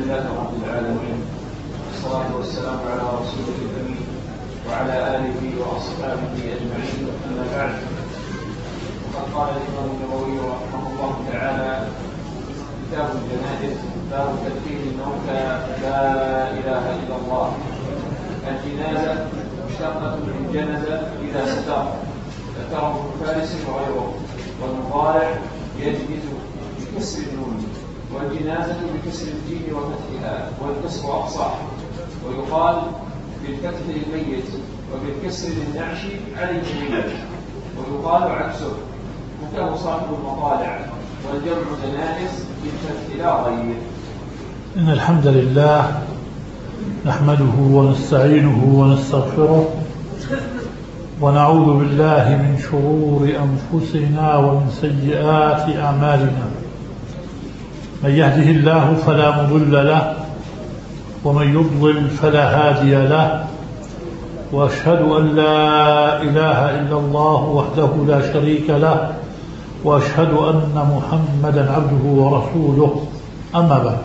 لله رب العالمين، والصلاة والسلام على رسوله الأمين وعلى آله وأصحابه أجمعين، أما بعد. وقد قال الإمام النووي رحمه الله تعالى: كتاب الجنائز، باب تدفين الموتى لا إله إلا الله. الجنازة مشتقة من جنز إذا ستر، ذكره ابن فارس وغيره، والمضارع يجنز بكسر النون، والجنازة بكسر الجيم وفتحها، والكسر أفصح، ويقال بالفتح للميت وبالكسر للنعش عليه الميت، ويقال عكسه وكان صاحب المطالع، والجمع جنائز بالفتح لا غير. إن الحمد لله نحمده ونستعينه ونستغفره ونعوذ بالله من شرور أنفسنا ومن سيئات أعمالنا. من يهده الله فلا مضل له ومن يضلل فلا هادي له، وأشهد أن لا إله إلا الله وحده لا شريك له، وأشهد أن محمدا عبده ورسوله. أما بعد،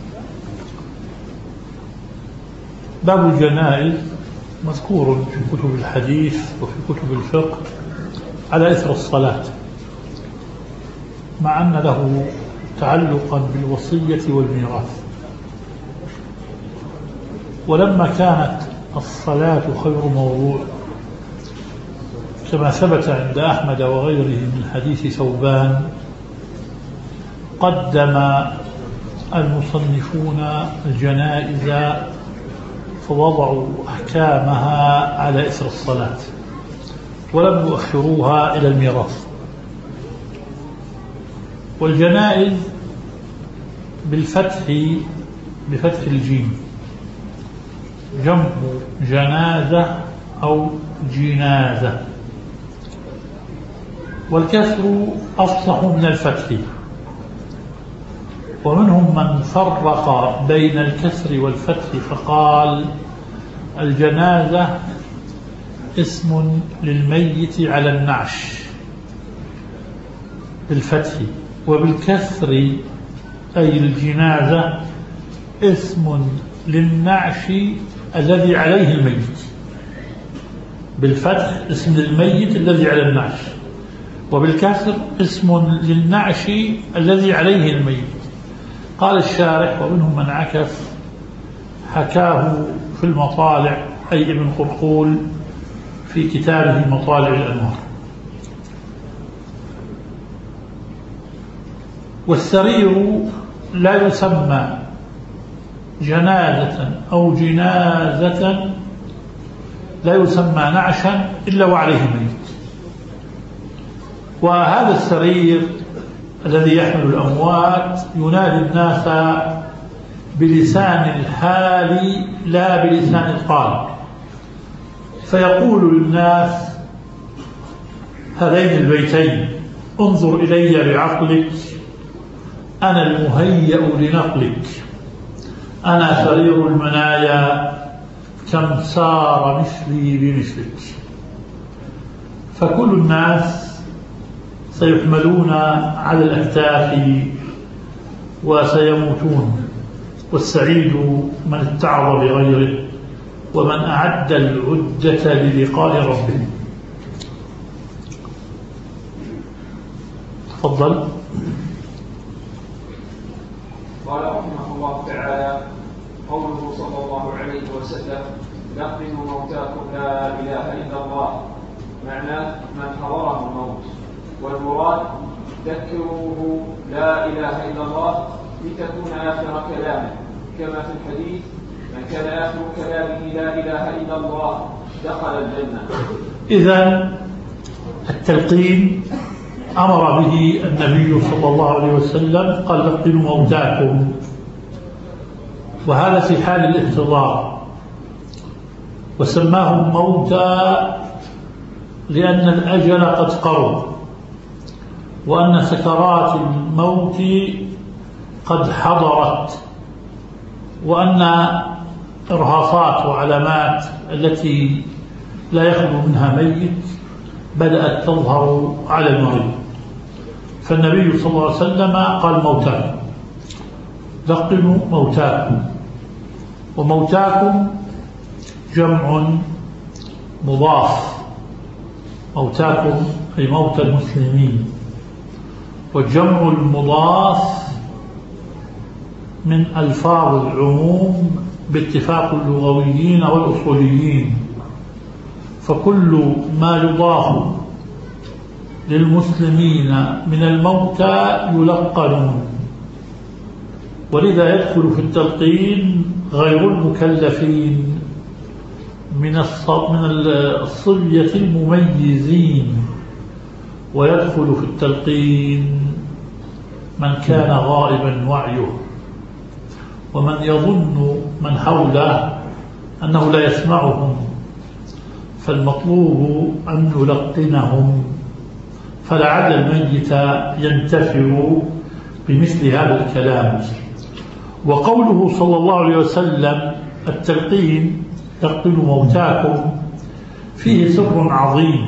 باب الجنائز مذكور في كتب الحديث وفي كتب الفقه على إثر الصلاة، مع أن له تعلقا بالوصية والميراث. ولما كانت الصلاة خير موضوع كما ثبت عند أحمد وغيره من حديث ثوبان، قدم المصنفون الجنائز فوضعوا أحكامها على إثر الصلاة ولم يؤخروها إلى الميراث. والجنائز بفتح الجيم جمع جنازة أو جنازة، والكسر أفصح من الفتح. ومنهم من فرق بين الكسر والفتح فقال: الجنازة اسم للميت على النعش بالفتح، وبالكسر أي الجنازة اسم للنعش الذي عليه الميت. بالفتح اسم للميت الذي على النعش، وبالكسر اسم للنعش الذي عليه الميت. قال الشارح: ومنهم من عكف، حكاه في المطالع أي ابن قرقول في كتابه مطالع الأنوار. والسرير لا يسمى جنازة أو جنازة، لا يسمى نعشا إلا وعليه ميت. وهذا السرير الذي يحمل الأموات ينادي الناس بلسان الحال لا بلسان القال، فيقول للناس: هذين البيتين انظر إلي بعقلك، أنا المهيأ لنقلك، أنا سرير المنايا، كم سار مثلي بمثلك. فكل الناس سيحملون على الأكتاف وسيموتون، والسعيد من اتعظ بغيره ومن أعد العدة للقاء ربه. تفضل. قال رحمه الله تعالى: قوله صلى الله عليه وسلم: لقنوا موتاكم لا إله إلا الله، معناه من حضره الموت، والمراد ذكروه لا إله إلا الله لتكون آخر كلامه، كما في الحديث: من كان آخر كلامه لا إله إلا الله دخل الجنة. إذن التلقين أمر به النبي صلى الله عليه وسلم، قال: لقنوا موتاكم، وهذا في حال الاحتضار. وسماهم موتى لأن الأجل قد قرب، وأن سكرات الموت قد حضرت، وأن إرهاصات وعلامات التي لا يخلو منها ميت بدأت تظهر على المريض. فالنبي صلى الله عليه وسلم قال: موتى. لقنوا موتاكم. وموتاكم جمع مضاف، موتاكم أي موتى المسلمين، والجمع المضاف من ألفاظ العموم باتفاق اللغويين والأصوليين، فكل ما يضاف للمسلمين من الموتى يلقنون، ولذا يدخل في التلقين غير المكلفين من الصبية المميزين، ويدخل في التلقين من كان غائبا وعيه، ومن يظن من حوله أنه لا يسمعهم، فالمطلوب أن يلقنهم، فلعل الميت ينتفع بمثل هذا الكلام. وقوله صلى الله عليه وسلم التلقين لقنوا موتاكم فيه سر عظيم.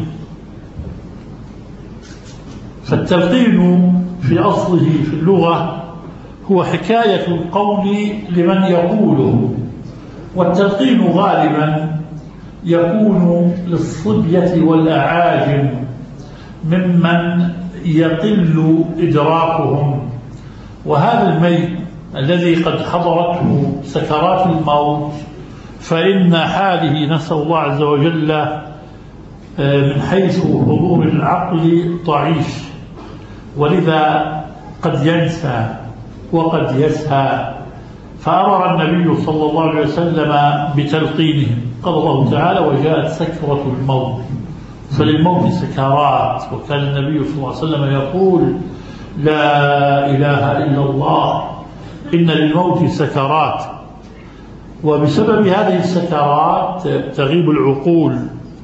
فالتلقين في أصله في اللغة هو حكاية القول لمن يقوله، والتلقين غالبا يكون للصبية والأعاجم ممن يقل إدراكهم، وهذا الميت الذي قد حضرته سكرات الموت فإن حاله نسأل الله عز وجل من حيث حضور العقل ضعيف، ولذا قد ينسى وقد يسهى، فأمر النبي صلى الله عليه وسلم بتلقينهم. قال الله تعالى: وجاءت سكرة الموت. فللموت سكرات، وكان النبي صلى الله عليه وسلم يقول: لا إله إلا الله، إن للموت سكرات. وبسبب هذه السكرات تغيب العقول،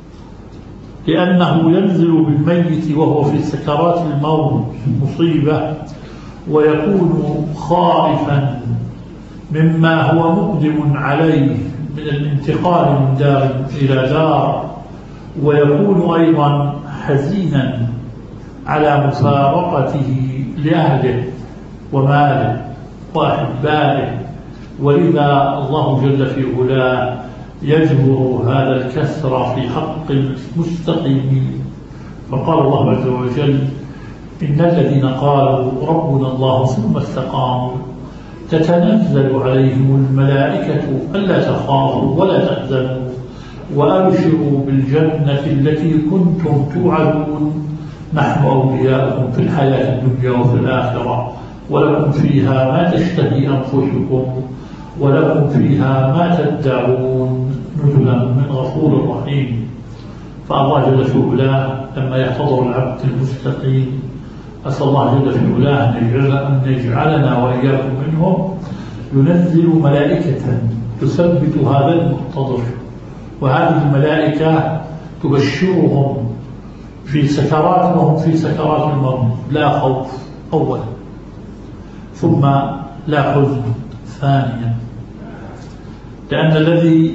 لأنه ينزل بالميت وهو في سكرات الموت مصيبة، ويكون خائفا مما هو مقدم عليه من الانتقال من دار إلى دار، ويكون أيضا حزينا على مفارقته لأهله وماله وأحبائه، ولذا الله جل في علاه يجبر هذا الكسر في حق المستقيمين. فقال الله عز وجل: إن الذين قالوا ربنا الله ثم استقاموا تتنزل عليهم الملائكة ألا تخافوا ولا تحزنوا وأبشروا بالجنة التي كنتم توعدون، نحن أولياؤكم في الحياة الدنيا وفي الآخرة، ولكم فيها ما تشتهي أنفسكم ولكم فيها ما تدعون، نزلا من غفور رحيم. فالله جل في علاه لما يحتضر العبد المستقيم، أسأل الله جل في علاه أن يجعلنا وإياكم منهم، ينزل ملائكة تثبت هذا المحتضر، وهذه الملائكة تبشرهم في سكرات وهم في سكرات الموت لا خوف أولا، ثم لا حزن ثانيا، لأن الذي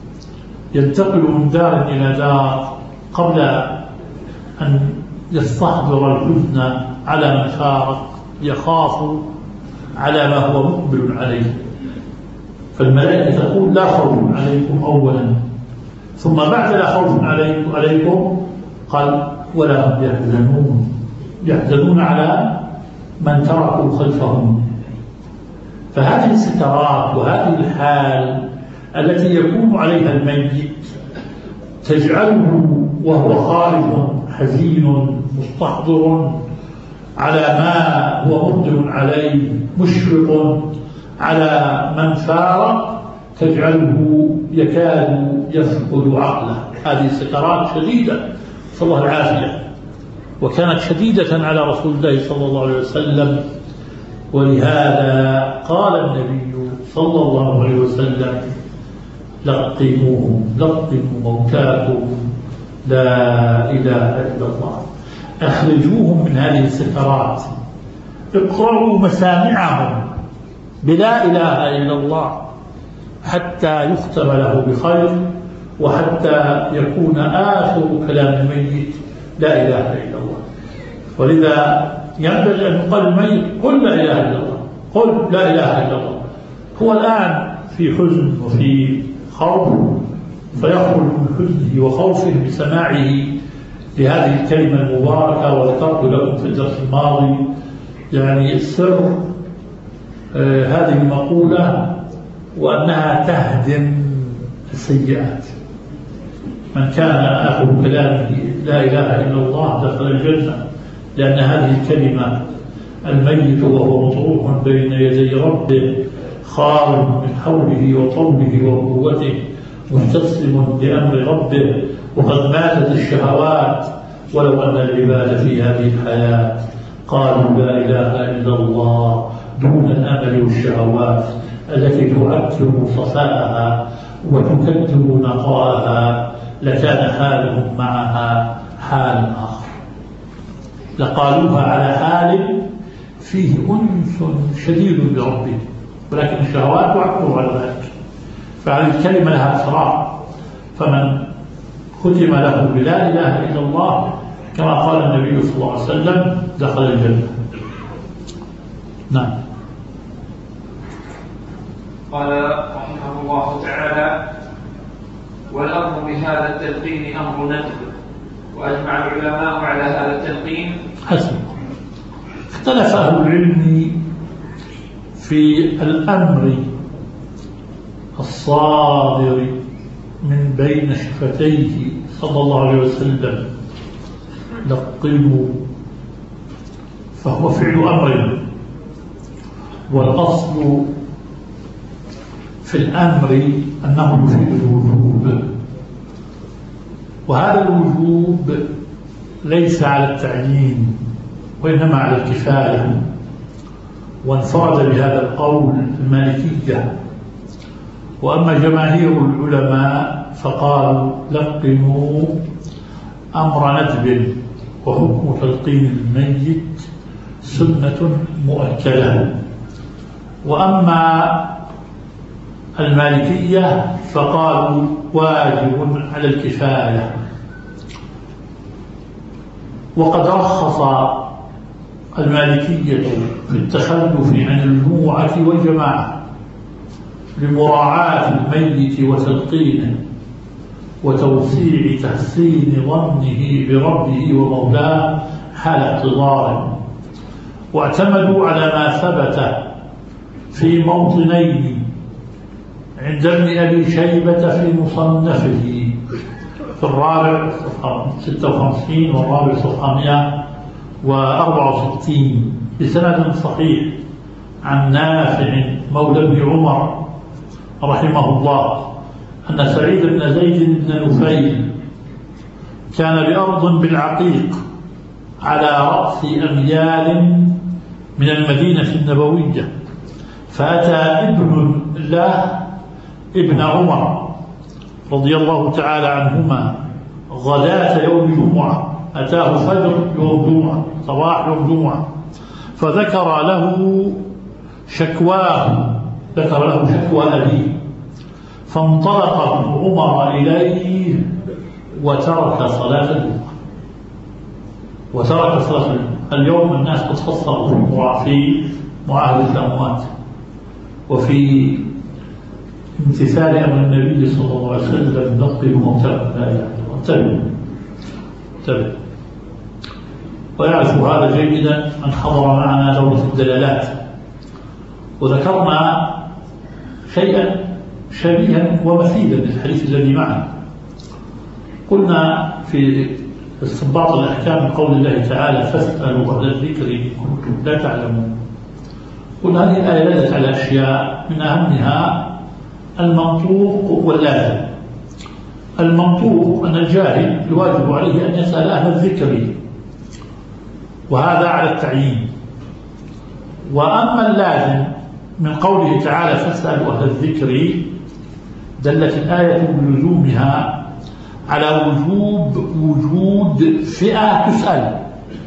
ينتقل من دار إلى دار قبل أن يستحضر الحزن على من فارق يخاف على ما هو مقبل عليه، فالملائكة تقول: لا خوف عليكم أولا، ثم بعد لا خوف عليكم قال: ولا هم يحزنون، يحزنون على من تركوا خلفهم. فهذه السكرات وهذه الحال التي يكون عليها الميت تجعله وهو خارج حزين مستحضر على ما هو مقدم عليه، مشفق على من فارق، تجعله يكاد يفقد عقله. هذه سكرات شديدة، صلى الله العافية، وكانت شديدة على رسول الله صلى الله عليه وسلم، ولهذا قال النبي صلى الله عليه وسلم: لقنوهم، لقنوا موتاكم لا إله إلا الله، أخرجوهم من هذه السكرات، اقرأوا مسامعهم بلا إله إلا الله حتى يختم له بخير، وحتى يكون آخر كلام الميت لا إله إلا الله. ولذا ينبغي أن يقال الميت: قل لا إله إلا الله، قل لا إله إلا الله. هو الآن في حزن وفي خوف، فيخرج من حزنه وخوفه بسماعه لهذه الكلمة المباركة. وذكرت لكم في الدرس الماضي يعني سر هذه المقولة، وأنها تهدم السيئات. من كان آخر كلامه لا إله إلا الله دخل الجنة، لأن هذه الكلمة الميت وهو مطروح بين يدي ربه خارج من حوله وطوله وقوته مستسلم لأمر ربه، وقد ماتت الشهوات. ولو أن العباد في هذه الحياة قالوا لا إله إلا الله دون الأمل والشهوات التي تعكر صفاءها وتكدر نقاءها، لكان حالهم معها حال آخر، لقالوها على حال فيه أنس شديد بربهم، ولكن الشهوات تعكر على ذلك. فهذه الكلمة لها أسرار، فمن ختم له بلا إله إلا الله كما قال النبي صلى الله عليه وسلم دخل الجنة. نعم. قال رحمه الله تعالى: والأمر بهذا التلقين أمر ندب، وأجمع العلماء على هذا التلقين. حسن. اختلف أهل العلم في الأمر الصادر من بين شفتيه صلى الله عليه وسلم لقنوا، فهو فعل أمر، والأصل في الأمر أنه يفيد الوجوب، وهذا الوجوب ليس على التعيين وإنما على الكفاية. وانفرد بهذا القول المالكية. وأما جماهير العلماء فقالوا لقنوا أمر ندب، وحكم تلقين الميت سنة مؤكدة. وأما المالكية فقالوا واجب على الكفاية. وقد رخص المالكية في التخلف عن الجمعة والجماعة لمراعاة الميت وتلقينه وتوسيع تحسين ظنه بربه ومولاه حال احتضاره. واعتمدوا على ما ثبت في موطنين عند ابن أبي شيبة في مصنفه في الرابع 56 والرابع 764 بسند صحيح عن نافع مولى ابن عمر رحمه الله أن سعيد بن زيد بن نفيل كان بأرض بالعقيق على رأس أميال من المدينة النبوية، فأتى ابن الله ابن عمر رضي الله تعالى عنهما غداة يوم جمعة، أتاه فجر يوم جمعة، صباح يوم جمعة، فذكر له شكواه، ذكر له شكوى أبيه، فانطلق ابن عمر إليه وترك صلاة الجمعة. وترك صلاة الجمعة. اليوم الناس تتفصل في معاهدة الأموات وفي امتثال أمر النبي صلى الله عليه وسلم نقل موتى لا إله إلا الله. انتبه. ويعرف هذا جيدا من حضر معنا دورة الدلالات، وذكرنا شيئا شبيها ومثيلا للحديث الذي معنا. قلنا في استنباط الأحكام من قول الله تعالى فاسألوا أهل الذكر إن كنتم لا تعلمون. قلنا هذه الآية دلت على أشياء من أهمها المنطوق واللازم. المنطوق أن الجاهل الواجب عليه أن يسأل أهل الذكر، وهذا على التعيين. وأما اللازم من قوله تعالى فاسألوا أهل الذكر دلت الآية بلزومها على وجود فئة تسأل،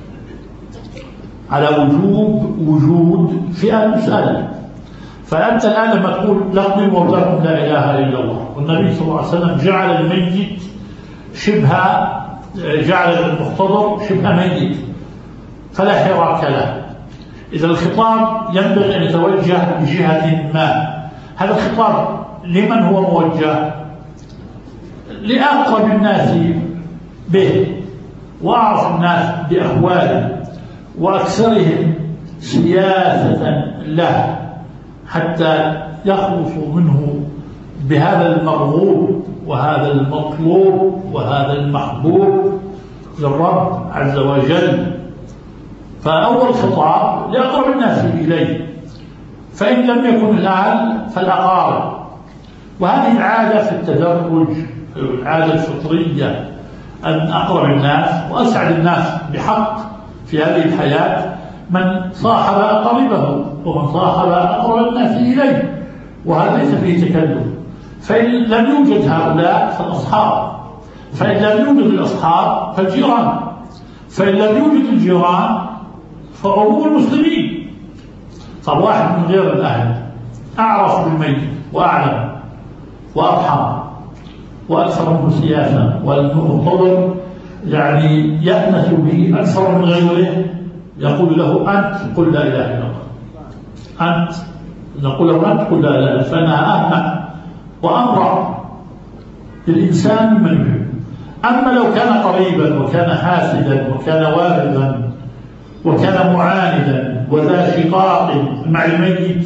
على وجود فئة تسأل. فأنت الآن لما تقول لقنوا موتاكم لا إله إلا الله، والنبي صلى الله عليه وسلم جعل الميت جعل المحتضر شبه ميت فلا حراك له، إذا الخطاب ينبغي أن يتوجه بجهة ما، هذا الخطاب لمن هو موجه؟ لأقرب الناس به وأعرف الناس بأحواله وأكثرهم سياسة له، حتى يخلصوا منه بهذا المرغوب وهذا المطلوب وهذا المحبوب للرب عز وجل. فأول خطاب لأقرب الناس إليه، فإن لم يكن الأهل فالأقارب. وهذه العادة في التدرج، العادة الفطرية، أن أقرب الناس وأسعد الناس بحق في هذه الحياة من صاحب أقربه ومن صاحب أقرب الناس إليه، وهذا ليس فيه تكلف. فإن لم يوجد هؤلاء فالأصحاب، فإن لم يوجد الأصحاب فالجيران، فإن لم يوجد الجيران فعموم المسلمين. فواحد من غير الأهل أعرف بالميت وأعلم وأرحم وأكثر منه سياسة والمنتظر يعني يأنس به أكثر من غيره، يقول له أنت قل لا إله إلا الله، أنت نقول له أنت قل لا إله إلا الله، فإنها أهنأ وأمر للإنسان من يحب. أما لو كان قريبا وكان حاسدا وكان واردا وكان معاندا وذا شقاق مع الميت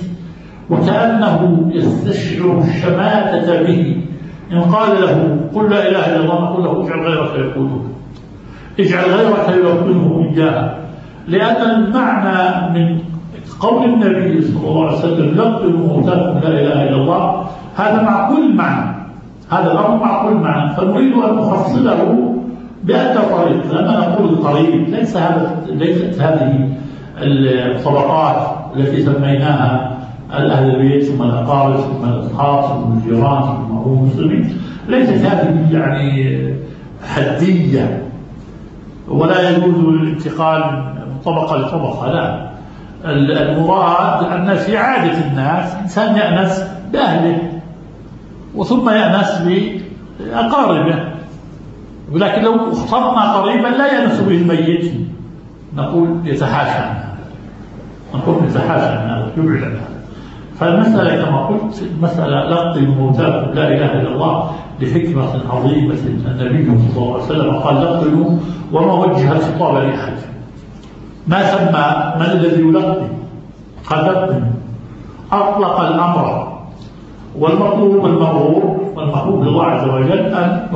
وكأنه يستشعر الشماتة به، إن قال له قل لا إله إلا الله نقول له اجعل غيرك يقوله، اجعل غيرك يقوله إياها. لأن المعنى من قول النبي صلى الله عليه وسلم لقنوا موتاكم لا إله إلا الله، هذا معقول المعنى، هذا الأمر معقول المعنى، فنريد أن نفصله بأدنى طريق. لما نقول القريب ليست هذه الطبقات التي سميناها الأهل البيت ثم الأقارب ثم الأصحاب ثم الجيران ثم هم المسلمين، ليست هذه يعني حدية، ولا يجوز الانتقال من طبقة لطبقة، لا. المراد أن في عادة الناس إنسان يأنس بأهله وثم يأنس بأقاربه، ولكن لو اخترنا قريبا لا يأنس به الميت نقول يتحاشى عنها، نقول يتحاشى عنها يبعد عنها. فالمسألة كما قلت مسألة لقنوا موتاكم لا إله إلا الله لحكمة عظيمة. النبي صلى الله عليه وسلم قال لقنوا وما وجه الخطاب لأحد، ما سمى من الذي يلقن، قال لقنوا، أطلق الأمر والمطلوب والمرغوب والمحبوب لله عز وجل أن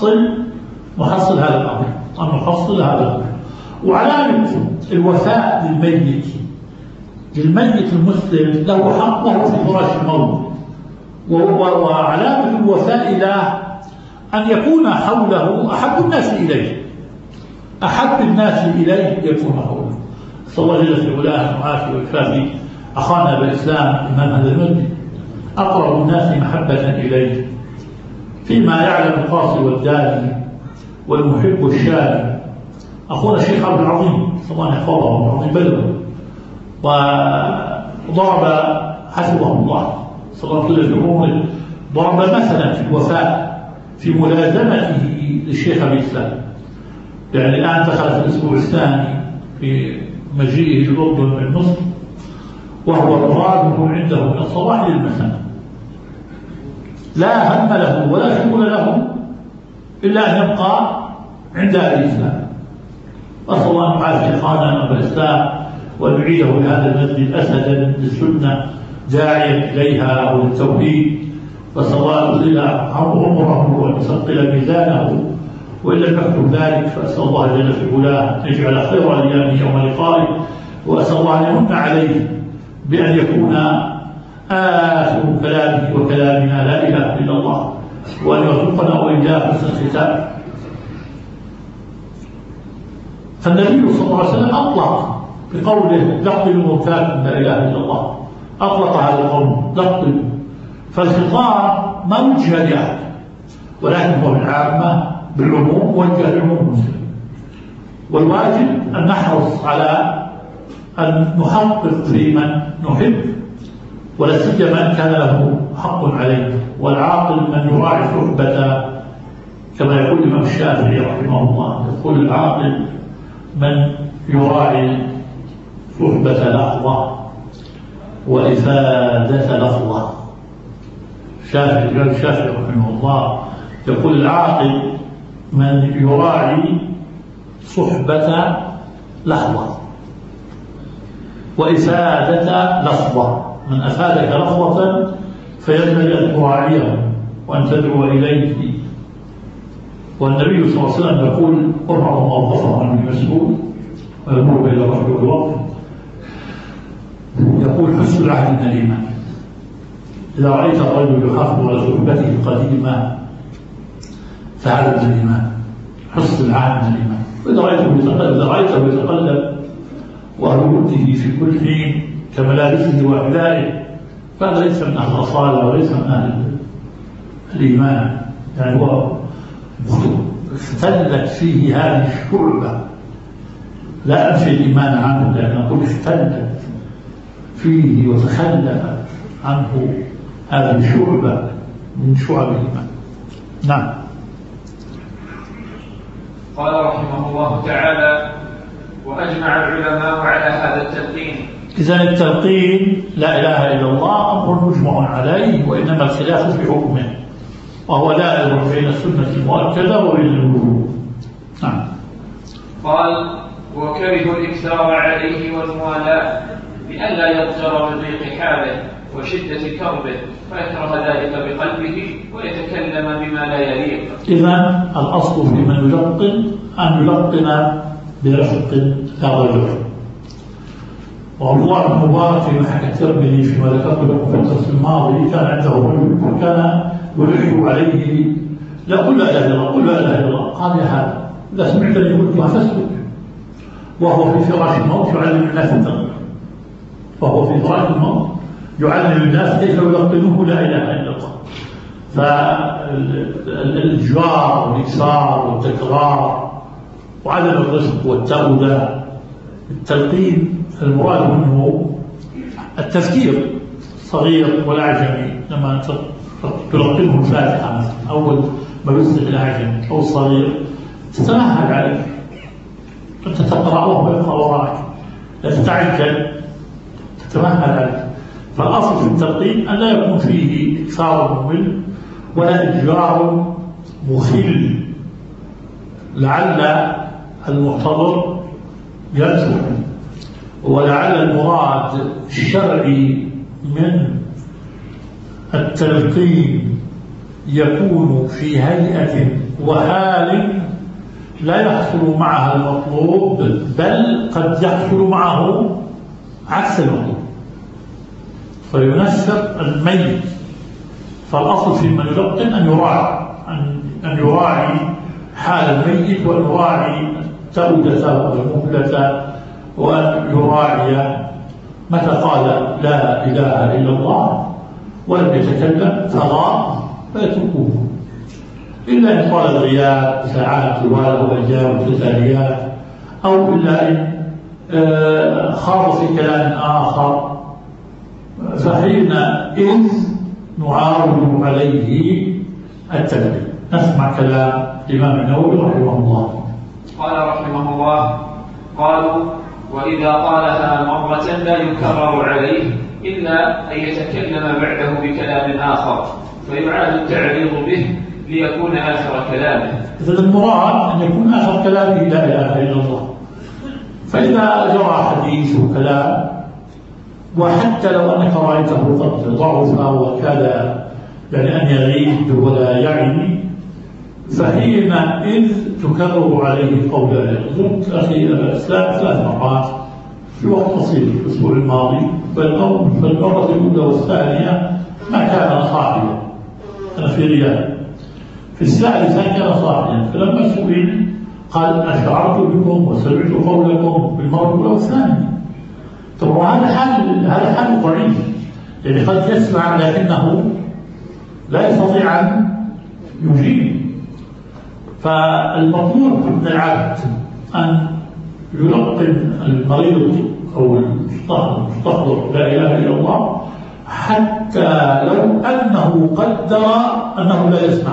نحصل هذا الأمر، أن نحصل هذا الأمر. وعلامة الوفاء للميت المسلم له حقه في فراش الموت، وعلامة الوفاء له أن يكون حوله أحب الناس إليه، أحب الناس إليه يكون حوله. صلى الله جل في علاه وعافيه ويكافي أخانا بالإسلام إمام هذا المسجد، أقرب الناس محبة إليه فيما يعلم القاصي والداني والمحب الشامي أخونا الشيخ عبد العظيم صلى الله عليه وسلم عظيم بلده، وضرب حسبه الله صلى الله عليه وسلم ضرب مثلا في الوفاء في ملازمته للشيخ بالإسلام. يعني الآن دخل في الأسبوع الثاني في مجيئه الأردن من مصر، وهو الرابط عنده من الصباح للمساء، لا هم له ولا شغل له إلا أن يبقى عند أهل الإسلام. أسأل الله أن يعافي أخانا أبا الإسلام وأن يعيده لهذا المسجد أسدا للسنة داعيا إليها وللتوحيد، فأسأل الله أن يطيل عمره وأن يثقل ميزانه، وإن لم يكتب ذلك فأسأل الله جل في علاه أن يجعل خير أيامه يوم لقائه، وأسأل الله أن يمن عليه بأن يكون آخر كلامه وكلامنا لا إله إلا الله، وأن يرزقنا وإياه حسن الختام. فالنبي صلى الله عليه وسلم أطلق بقوله لقنوا موتاكم لا إله إلا الله، أطلق هذا القول لقنوا، فالخطاب ما وجه لأحد، ولكن هو بالعامة بالعموم وجه للعموم المسلم. والواجب أن نحرص على أن نحقق في من نحب، ولا سيما من كان له حق عليه، والعاقل من يراعي الصحبة كما يقول الإمام الشافعي رحمه الله، يقول العاقل من يراعي صحبة لحظة وإفادة لفظة. الإمام الشافعي رحمه الله يقول العاقل من يراعي صحبة لحظة وإفادة لفظة. من أفادك لفظة فينبغي أن تراعيه وأن تدعو إليه. والنبي صلى الله عليه وسلم يقول ارفع موظفه عن المسؤول ويمر إلى الرشد والوقت. يقول حسن العهد من الإيمان. إذا رأيت الرجل يحافظ على صحبته القديمة فهذا من الإيمان، حسن العهد من الإيمان. وإذا رأيته يتقلب وهروته في كل حين كملابسه وأحذائه فهذا ليس من أهل الأصالة وليس من أهل الإيمان. يعني هو اختلت فيه هذه الشعبة. لا أنفي الإيمان عنه، لكن أقول اختلت فيه وتخلفت عنه هذه الشعبة من شعب الإيمان. نعم. قال رحمه الله تعالى: وأجمع العلماء على هذا التلقين. إذن التلقين لا إله إلا الله أمر مجمع عليه، وإنما الخلاف في حكمه، وهو دائر بين السنة المؤكدة وبين الوجوب. نعم. قال: وكره الإكثار عليه والموالاة لئلا يضجر من ضيق حاله وشدة كربه فيكره ذلك بقلبه ويتكلم بما لا يليق. إذن الأصل في من يلقن أن يلقن برفق لا ضجر. وعبد الله بن مبارك في حكى الترمذي فيما ذكرت لكم في الدرس الماضي كان عنده رجل وكان يلح عليه: لا قل لا اله الا الله، قل لا اله الا الله. قال: يا هذا اذا سمعتني قلتها فاسكت. وهو في فراش الموت يعلم الناس التقوى. وهو في فراش الموت يعلم الناس كيف يلقنوه لا اله الا الله. فالإجبار والإكثار والتكرار وعدم الرزق والتأودة. التلقين المراد منه التفكير الصغير والأعجمي. لما تلقنه الفاتحة مثلا أول ما يصدق الأعجمي أو الصغير تتمهل عليه، أنت تقرأ وهو يقرأ وراك، لا تتعجل، تتمهل عليه. فالأصل في التلقين أن لا يكون فيه إكثار ممل ولا إجبار مخل، لعل المحتضر ينسخ، ولعل المراد الشرعي من التلقين يكون في هيئة وحال لا يحصل معها المطلوب، بل قد يحصل معه عكس المطلوب فينسق الميت. فالأصل في من يلقن أن يراعي حال الميت، وأن يراعي تودته والمهلة، وأن يراعي متى قال لا إله إلا الله ولم يتكلم فغاب فيتركوه، إلا إن طال الغياب ساعات طوال وأيام متتاليات، أو إلا إن خاض في كلام آخر، فحينئذ نعاود عليه التلقين. نسمع كلام الإمام النووي رحمه الله. قال رحمه الله: قالوا: وإذا قالها مرة لا يكرر عليه إلا أن يتكلم بعده بكلام آخر فيعاد التعريض به ليكون آخر كلامه. إذا المراد أن يكون آخر كلامه لا إله إلا الله. فإذا جرى حديث وكلام، وحتى لو أنك رأيته قد ضعف وكاد يعني أن يغيب ولا يعني، فحينئذ تكرر عليه قولا. زرت أخي الإسلام 3 مرات في وقت قصير في الأسبوع الماضي، فالمرة الأولى والثانية ما كان صاحيا، أنا في رياض. في الثالثة كان صاحيا، فلما سئل قال: أشعرت بكم وسمعت قولكم بالمرة الأولى والثانية. طبعا هذا حال ضعيف، يعني قد يسمع لكنه لا يستطيع أن يجيب. فالمطلوب من العبد أن يلقن المريض أو المستحضر لا إله إلا الله، حتى لو أنه قدر أنه لا يسمع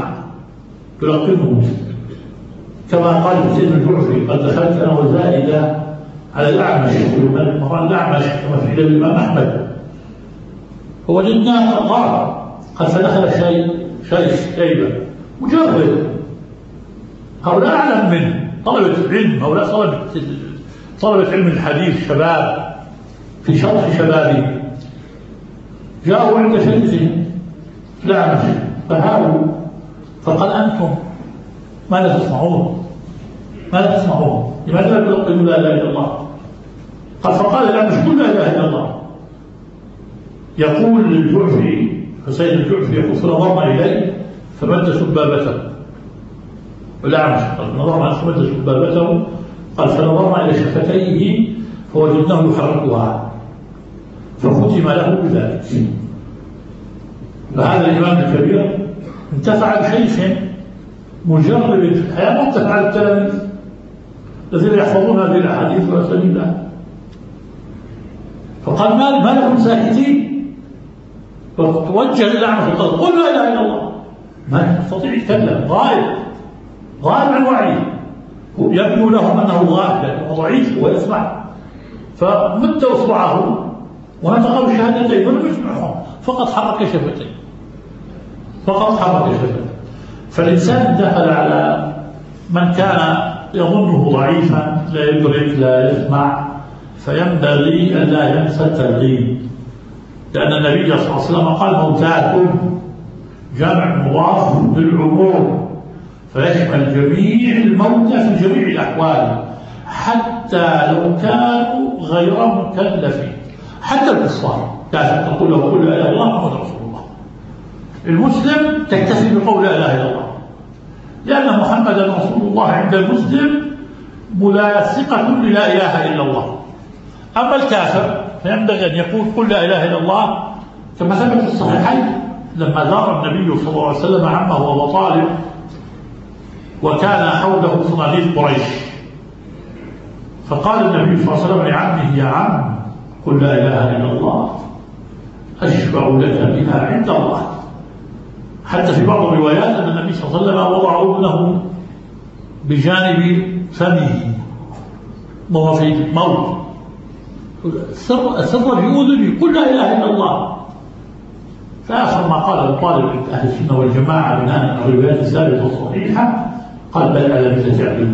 يلقنه، كما قال سيدنا الجعفي: قد دخلت أنا وزائدة على الأعمش، مرة الأعمش كما فعل الإمام أحمد، فوجدناه غار قد فدخل شيبة مجرد. هؤلاء أعلم منه، طلبة العلم، هؤلاء طلبة علم الحديث، شباب في شرف شبابه، جاءوا عند شيخهم الأعمش فهاوا فقال أنتم ماذا تصنعون؟ ماذا تصنعون؟ لماذا لا تلقنوا لا إله إلا الله؟ فقال الأعمش قل لا إله إلا الله. يقول للجعفي حسين الجعفي يقول فنظرنا إليه فمد سبابته، والأعمش قال فنظرنا فمد سبابته، قال فنظرنا إلى شفتيه فوجدناه يحركها فختم له بذلك. فهذا الإمام الكبير انتفع بشيخ مجرب في الحياة، ما انتفع التلاميذ الذين يحفظون هذه الأحاديث وأسانيدها. فقال ما لكم ساكتين؟ فتوجه للأعمش وقال قل لا إله إلا الله. ما يستطيع يتكلم، غائب عن وعيه، يبدو لهم أنه غائب لأنه ضعيف ويسمع. فمد إصبعه ونطق بشهادتين ولم يسمعهم، فقط حرك شفتيه. فالإنسان دخل على من كان يظنه ضعيفا لا يدرك لا يسمع، فينبغي أن لا ينسى الترغيب، لأن النبي صلى الله عليه وسلم قال موتاكم جمع مضاف بالعموم، فيشمل جميع الموتى في جميع الأحوال حتى لو كانوا غير مكلفين، حتى الكفار كانت تقول له قل لا إله إلا الله محمد رسول الله. المسلم تكتفي بقول لا إله إلا الله، لأن محمدا رسول الله عند المسلم ملاصقة للا إله إلا الله. أما الكافر فينبغي أن يقول قل لا إله إلا الله، كما ثبت في الصحيحين لما زار النبي صلى الله عليه وسلم عمه أبا طالب وكان حوله صناديد قريش، فقال النبي صلى الله عليه وسلم لعمه يا عم قل لا إله إلا الله أشفع لك بها عند الله. حتى في بعض الروايات أن النبي صلى الله عليه وسلم وضع ابنه بجانب فمه وهو في الموت، سر في أذنه قل لا إله إلا الله. فآخر ما قال أبو طالب أهل السنة والجماعة بناء على الروايات الثابتة الصحيحة قال بل على ملة عبد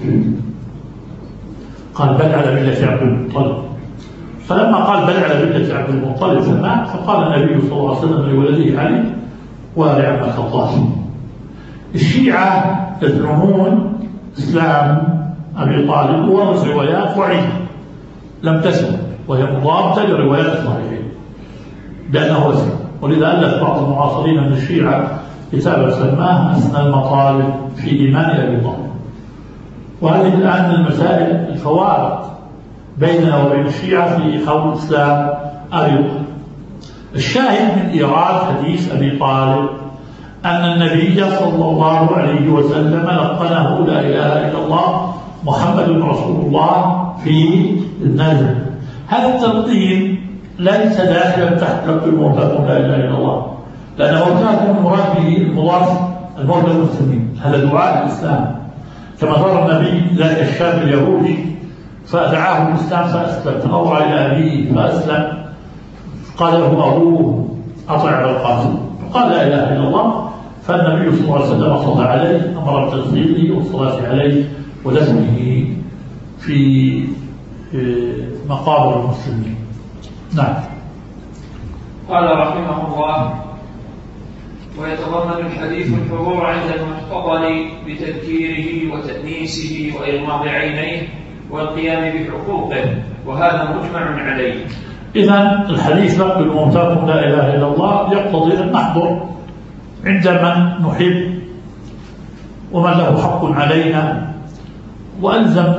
المطلب. فلما قال بل على ملة عبد المطلب فمات، فقال النبي صلى الله عليه وسلم لولده علي ولعمك الله. الشيعة يزعمون إسلام أبي طالب ورد روايات وعيدة لم تثبت وهي مضادة لروايات الصحيحين بأنه اسم، ولذا ألف بعض المعاصرين من الشيعة كتابا سماه أسنى المطالب في إيمان أبي طالب. وهذه الآن المسائل الفوارق بيننا وبين الشيعة في قول الإسلام أبي طالب. الشاهد من إيراد حديث أبي طالب أن النبي صلى الله عليه وسلم لقنه لا إله إلا الله محمد رسول الله في النزل. هذا التلقين ليس داخلا تحت لقب موتاكم لا إله إلا الله، لأن موتاكم المراد به المضاف الموتى المسلمين، هذا دعاء الإسلام، كما ذكر النبي ذاك الشاب اليهودي فدعاه الإسلام فأسلم، فنظر إلى أبيه فأسلم، قال له أبوه أطع على القاسم، فقال لا إله إلا الله، فالنبي صلى الله عليه وسلم صلى عليه، أمر بتغسيله والصلاة عليه ودفنه في مقابر المسلمين. نعم. قال رحمه الله: ويتضمن الحديث الحضور عند المحتضر بتذكيره وتأنيسه وإغماض عينيه والقيام بحقوقه، وهذا مجمع عليه. إذن الحديث لقب موتاكم لا إله إلا الله يقتضي أن نحضر عند من نحب ومن له حق علينا، وألزم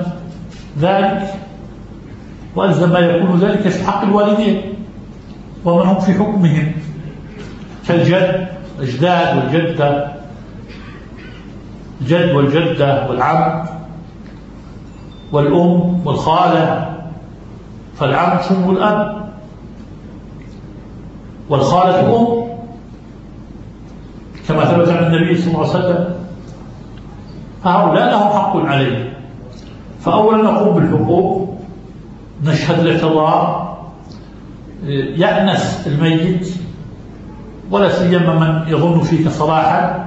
ما يكون ذلك في حق الوالدين ومن هم في حكمهم كالجد الأجداد والجدة، الجد والجدة والعم والأم والخالة، فالعم شنو الأب والخالة أم كما ثبت عن النبي صلى الله عليه وسلم، فهؤلاء لهم حق عليه. فأولا نقوم بالحقوق نشهد الاعتذار يأنس الميت، ولا سيما من يظن فيك صلاحا،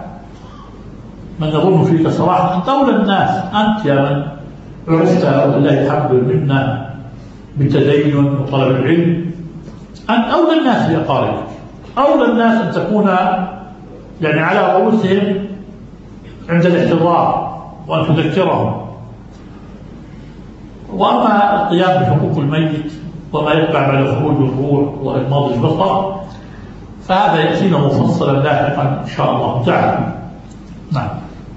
أنت أولى الناس، أنت يا من عرفت ولله الحمد منا بالتدين وطلب العلم، أنت أولى الناس بأقاربك، أولى الناس أن تكون يعني على رؤوسهم عند الاحتضار وأن تذكرهم. وأما القيام بحقوق الميت وما يتبع بعد خروج الروح وإغماض البصر فهذا يأتينا مفصلا لاحقا إن شاء الله تعالى. نعم.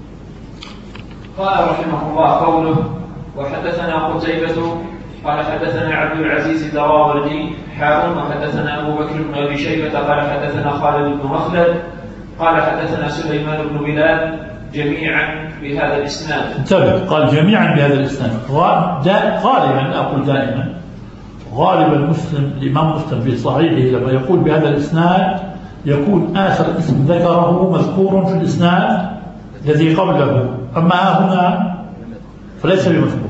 قال رحمه الله قوله: وحدثنا قتيبة قال حدثنا عبد العزيز الدراوردي وحدثنا أبو بكر بن أبي شيبة قال حدثنا خالد بن مخلد قال حدثنا سليمان بن بلال جميعا بهذا الإسناد. انتبه، قال جميعا بهذا الإسناد. غالبا أقول دائما غالبا مسلم الإمام مسلم في صحيحه لما يقول بهذا الإسناد يكون آخر اسم ذكره مذكور في الإسناد الذي قبله، أما هنا فليس بمذكور.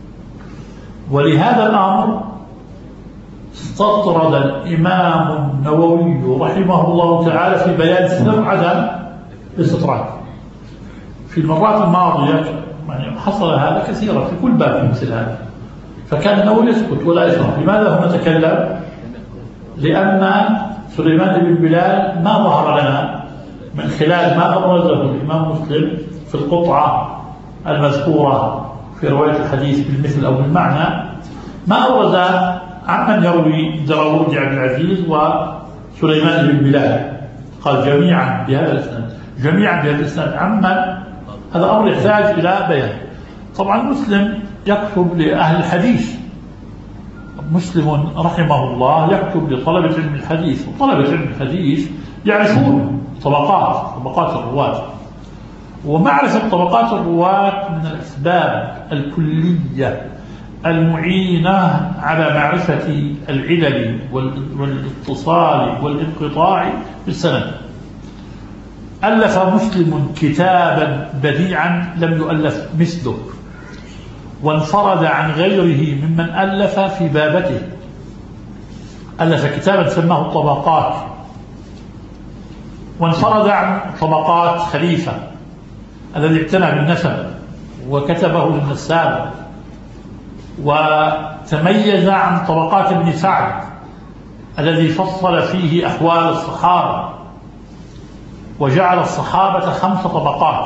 ولهذا الأمر استطرد الإمام النووي رحمه الله تعالى في بيان سر عدم الاستطراد. في المرات الماضية يعني حصل هذا كثيرا في كل باب مثل هذا، فكان النووي يسكت ولا يشرح. لماذا هنا تكلم؟ لأن سليمان بن بلال ما ظهر لنا من خلال ما أبرزه الإمام مسلم في القطعة المذكورة في رواية الحديث بالمثل أو بالمعنى، ما أبرز عمن يروي دراوردي عبد العزيز وسليمان بن بلال. قال جميعا بهذا الإسناد، جميعا بهذا الإسناد عمن، هذا أمر يحتاج إلى بيان. طبعا مسلم يكتب لأهل الحديث، مسلم رحمه الله يكتب لطلبة علم الحديث، وطلبة علم الحديث يعرفون طبقات الرواة، ومعرفة طبقات الرواة من الأسباب الكلية المعينة على معرفة العلل والاتصال والانقطاع بالسند. ألف مسلم كتابا بديعا لم يؤلف مثله، وانفرد عن غيره ممن ألف في بابته. ألف كتابا سماه الطبقات، وانفرد عن طبقات خليفة الذي اعتنى بالنسب وكتبه للنساب، وتميز عن طبقات ابن سعد الذي فصل فيه أحوال الصحابة وجعل الصحابة 5 طبقات،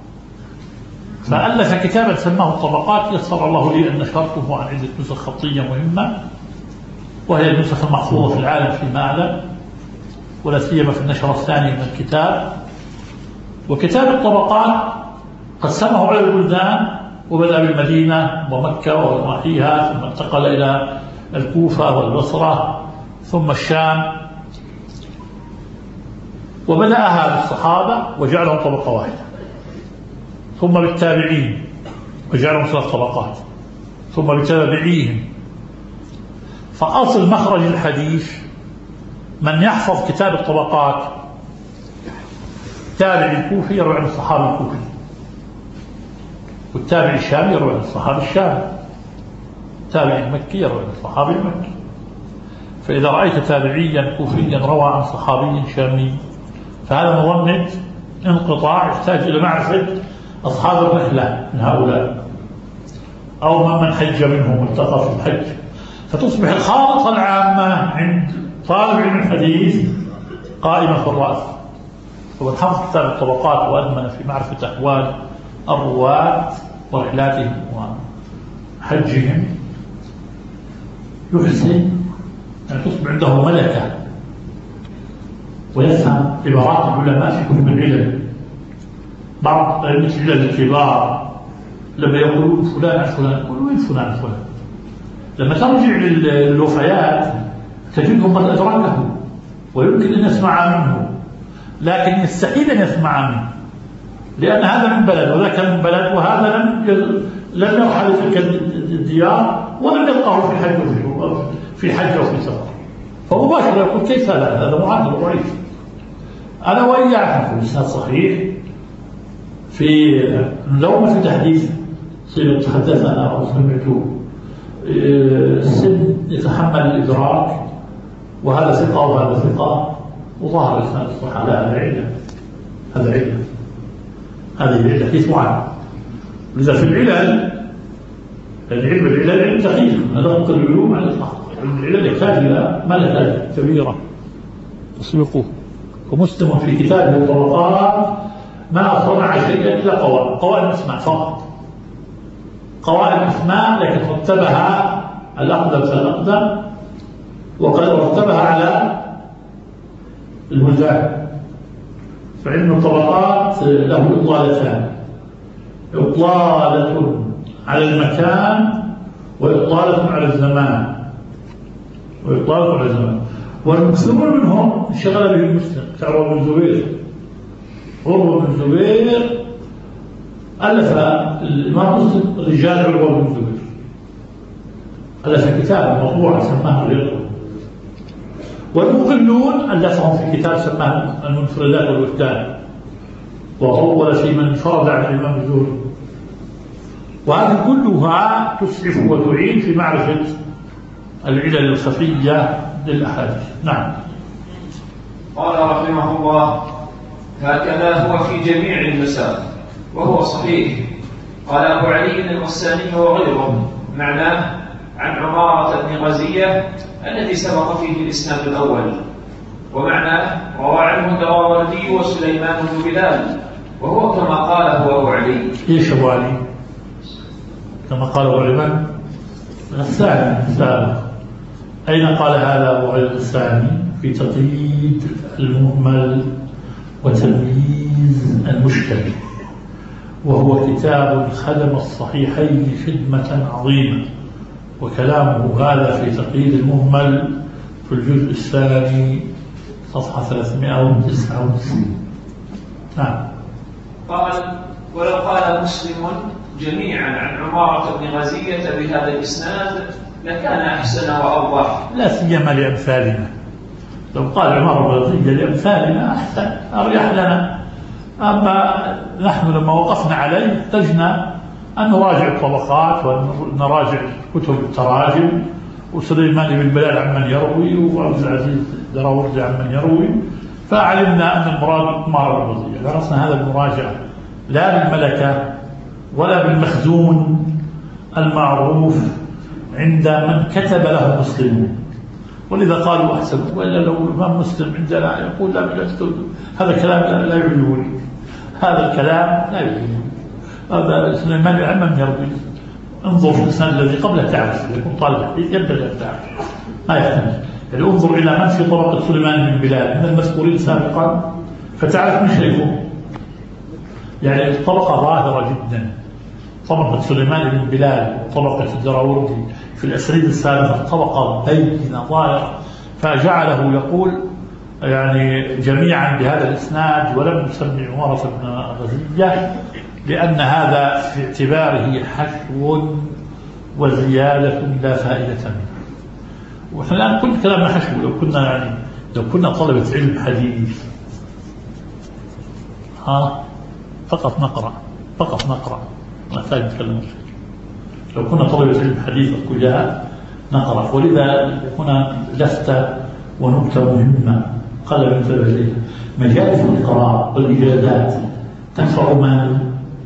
فألف كتابا سماه الطبقات. يسر الله لي أن نشرته عن عدة نسخ خطية مهمة، وهي النسخ المحفوظة في العالم فيما أعلم، ولا سيما في النشر الثاني من الكتاب. وكتاب الطبقات قسمه على البلدان، وبدأ بالمدينة ومكة ونواحيها، ثم انتقل إلى الكوفة والبصرة ثم الشام، وبدأها بالصحابة وجعلهم طبقة واحدة، ثم بالتابعين وجعلهم 3 طبقات، ثم بتابعيهم. فأصل مخرج الحديث من يحفظ كتاب الطبقات تابع الكوفي يروي عن الصحابي الكوفي، والتابع الشامي يروي عن الصحابي الشامي، التابع المكي يروي عن الصحابي المكي. فإذا رأيت تابعيا كوفيا روى عن صحابي شامي فهذا مظنة انقطاع يحتاج إلى معرفة أصحاب الرحلة من هؤلاء، أو من حج منهم والتقى في الحج، فتصبح الخارطة العامة عند طالب علم الحديث قائمة في الرأس. ومن حفظ كتاب الطبقات وأدمن في معرفة أحوال الرواة ورحلاتهم وحجهم يحسن أن تصبح عنده ملكة ويفهم عبارات العلماء في كتب العلم. بعض مثل العلم الكبار لما يقولون فلان عن فلان يقولون وين فلان عن فلان، لما ترجع للوفيات تجدهم قد أدركه ويمكن أن يسمع منه، لكن يستحيل أن يسمع منه، لأن هذا من بلد وذاك من بلد، وهذا لم يرحل تلك الديار ولم يلقاه في حج أو في سفر، فمباشرة يقول كيف هذا معادل ضعيف. أنا وإياكم في الإسناد صحيح في لو في تحديث صيغة حدثنا أو سمعته السن يتحمل الإدراك، وهذا ثقة وهذا ثقة، وظهر إسناد الصحة. لا، هذا علة، هذا علة، هذه علة في سؤال. لذا في العلل، علم العلل علم دقيق، هذا ممكن العلوم على الإطلاق. علم العلل يحتاج إلى ملكة كبيرة تسبقه. ومسلم في كتابه الطبقات ما صنع شيئا إلا قوائم أسماء فقط، قوائم أسماء، لكن رتبها الأقدم فالأقدم، وقد رتبها على البلدان. فعلم الطبقات له إطلالتان: إطلالة على المكان، وإطلالة على الزمان، وإطلالة على الزمان. والمكثرون منهم انشغل به المسلم كعروة بن الزبير. عروة بن الزبير ألف الإمام مسلم رجال عروة بن الزبير، ألف كتاب مطبوع سماه الرياض. والمقلون ألفهم في كتاب سماه المنفردات والوحدان، وطول في من فرد عن الإمام الزهري. وهذه كلها تسعف وتعين في معرفة العلل الخفية للأحاديث. نعم. قال رحمه الله: هكذا هو في جميع المسائل، وهو صحيح. قال أبو علي الغساني وغيره: معناه عن عمارة بن غزية الذي سبق فيه الإسناد الأول، ومعناه روى عنه الدراوردي وسليمان بن بلال، وهو كما قاله أبو علي. إيش أبو علي؟ كما قال أبو علي الثاني. أين قال هذا أبو علي الثاني؟ في تقييد المهمل وتمييز المشكل، وهو كتاب خدم الصحيحين خدمة عظيمة. وكلامه هذا في تقييد المهمل في الجزء الثاني صفحة 399. نعم. قال: ولو قال مسلم جميعا عن عمارة بن غزية بهذا الإسناد لكان أحسن وأوضح، لا سيما لأمثالنا. لو قال عمارة بن غزية لأمثالنا أحسن أريح لنا. أما نحن لما وقفنا عليه احتجنا أن نراجع الطبقات ونراجع كتب التراجم، وسليمان بن بلال عمن يروي، وعبد العزيز دراوردي عمن يروي، فعلمنا أن المراد عمارة بن غزية. درسنا هذا المراجعة لا بالملكة ولا بالمخزون المعروف عند من كتب له مسلمون. ولذا قالوا أحسن، وإلا لو الإمام مسلم عندنا يقول لا بجد، هذا كلام لا يعجبني، هذا الكلام لا يعجبني. هذا سليمان عمن يروي. انظر في الإسناد الذي قبله تعرف، يكون طالب حديث يبدأ تعرف، ما يحتاج. يعني انظر إلى من في طبقة سليمان بن بلال من المذكورين سابقا فتعرف من شيخه. يعني الطبقة ظاهرة جدا، طبقة سليمان بن بلال وطبقة الدراوردي في الأسانيد السابقة طبقة بينة ظاهرة، فجعله يقول يعني جميعا بهذا الإسناد ولم يسمي عمارة بن غزية، لأن هذا في اعتباره حشو وزيادة لا فائدة منه. ونحن الآن كل كلامنا حشو. لو كنا طلبة علم حديث فقط نقرأ نحتاج نتكلم. لو كنا طلبة علم حديث كلها نقرأ. ولذا هنا لفتة ونكتة مهمة قال ابن تبازيه: مجالس القراء والإجازات تنفع من؟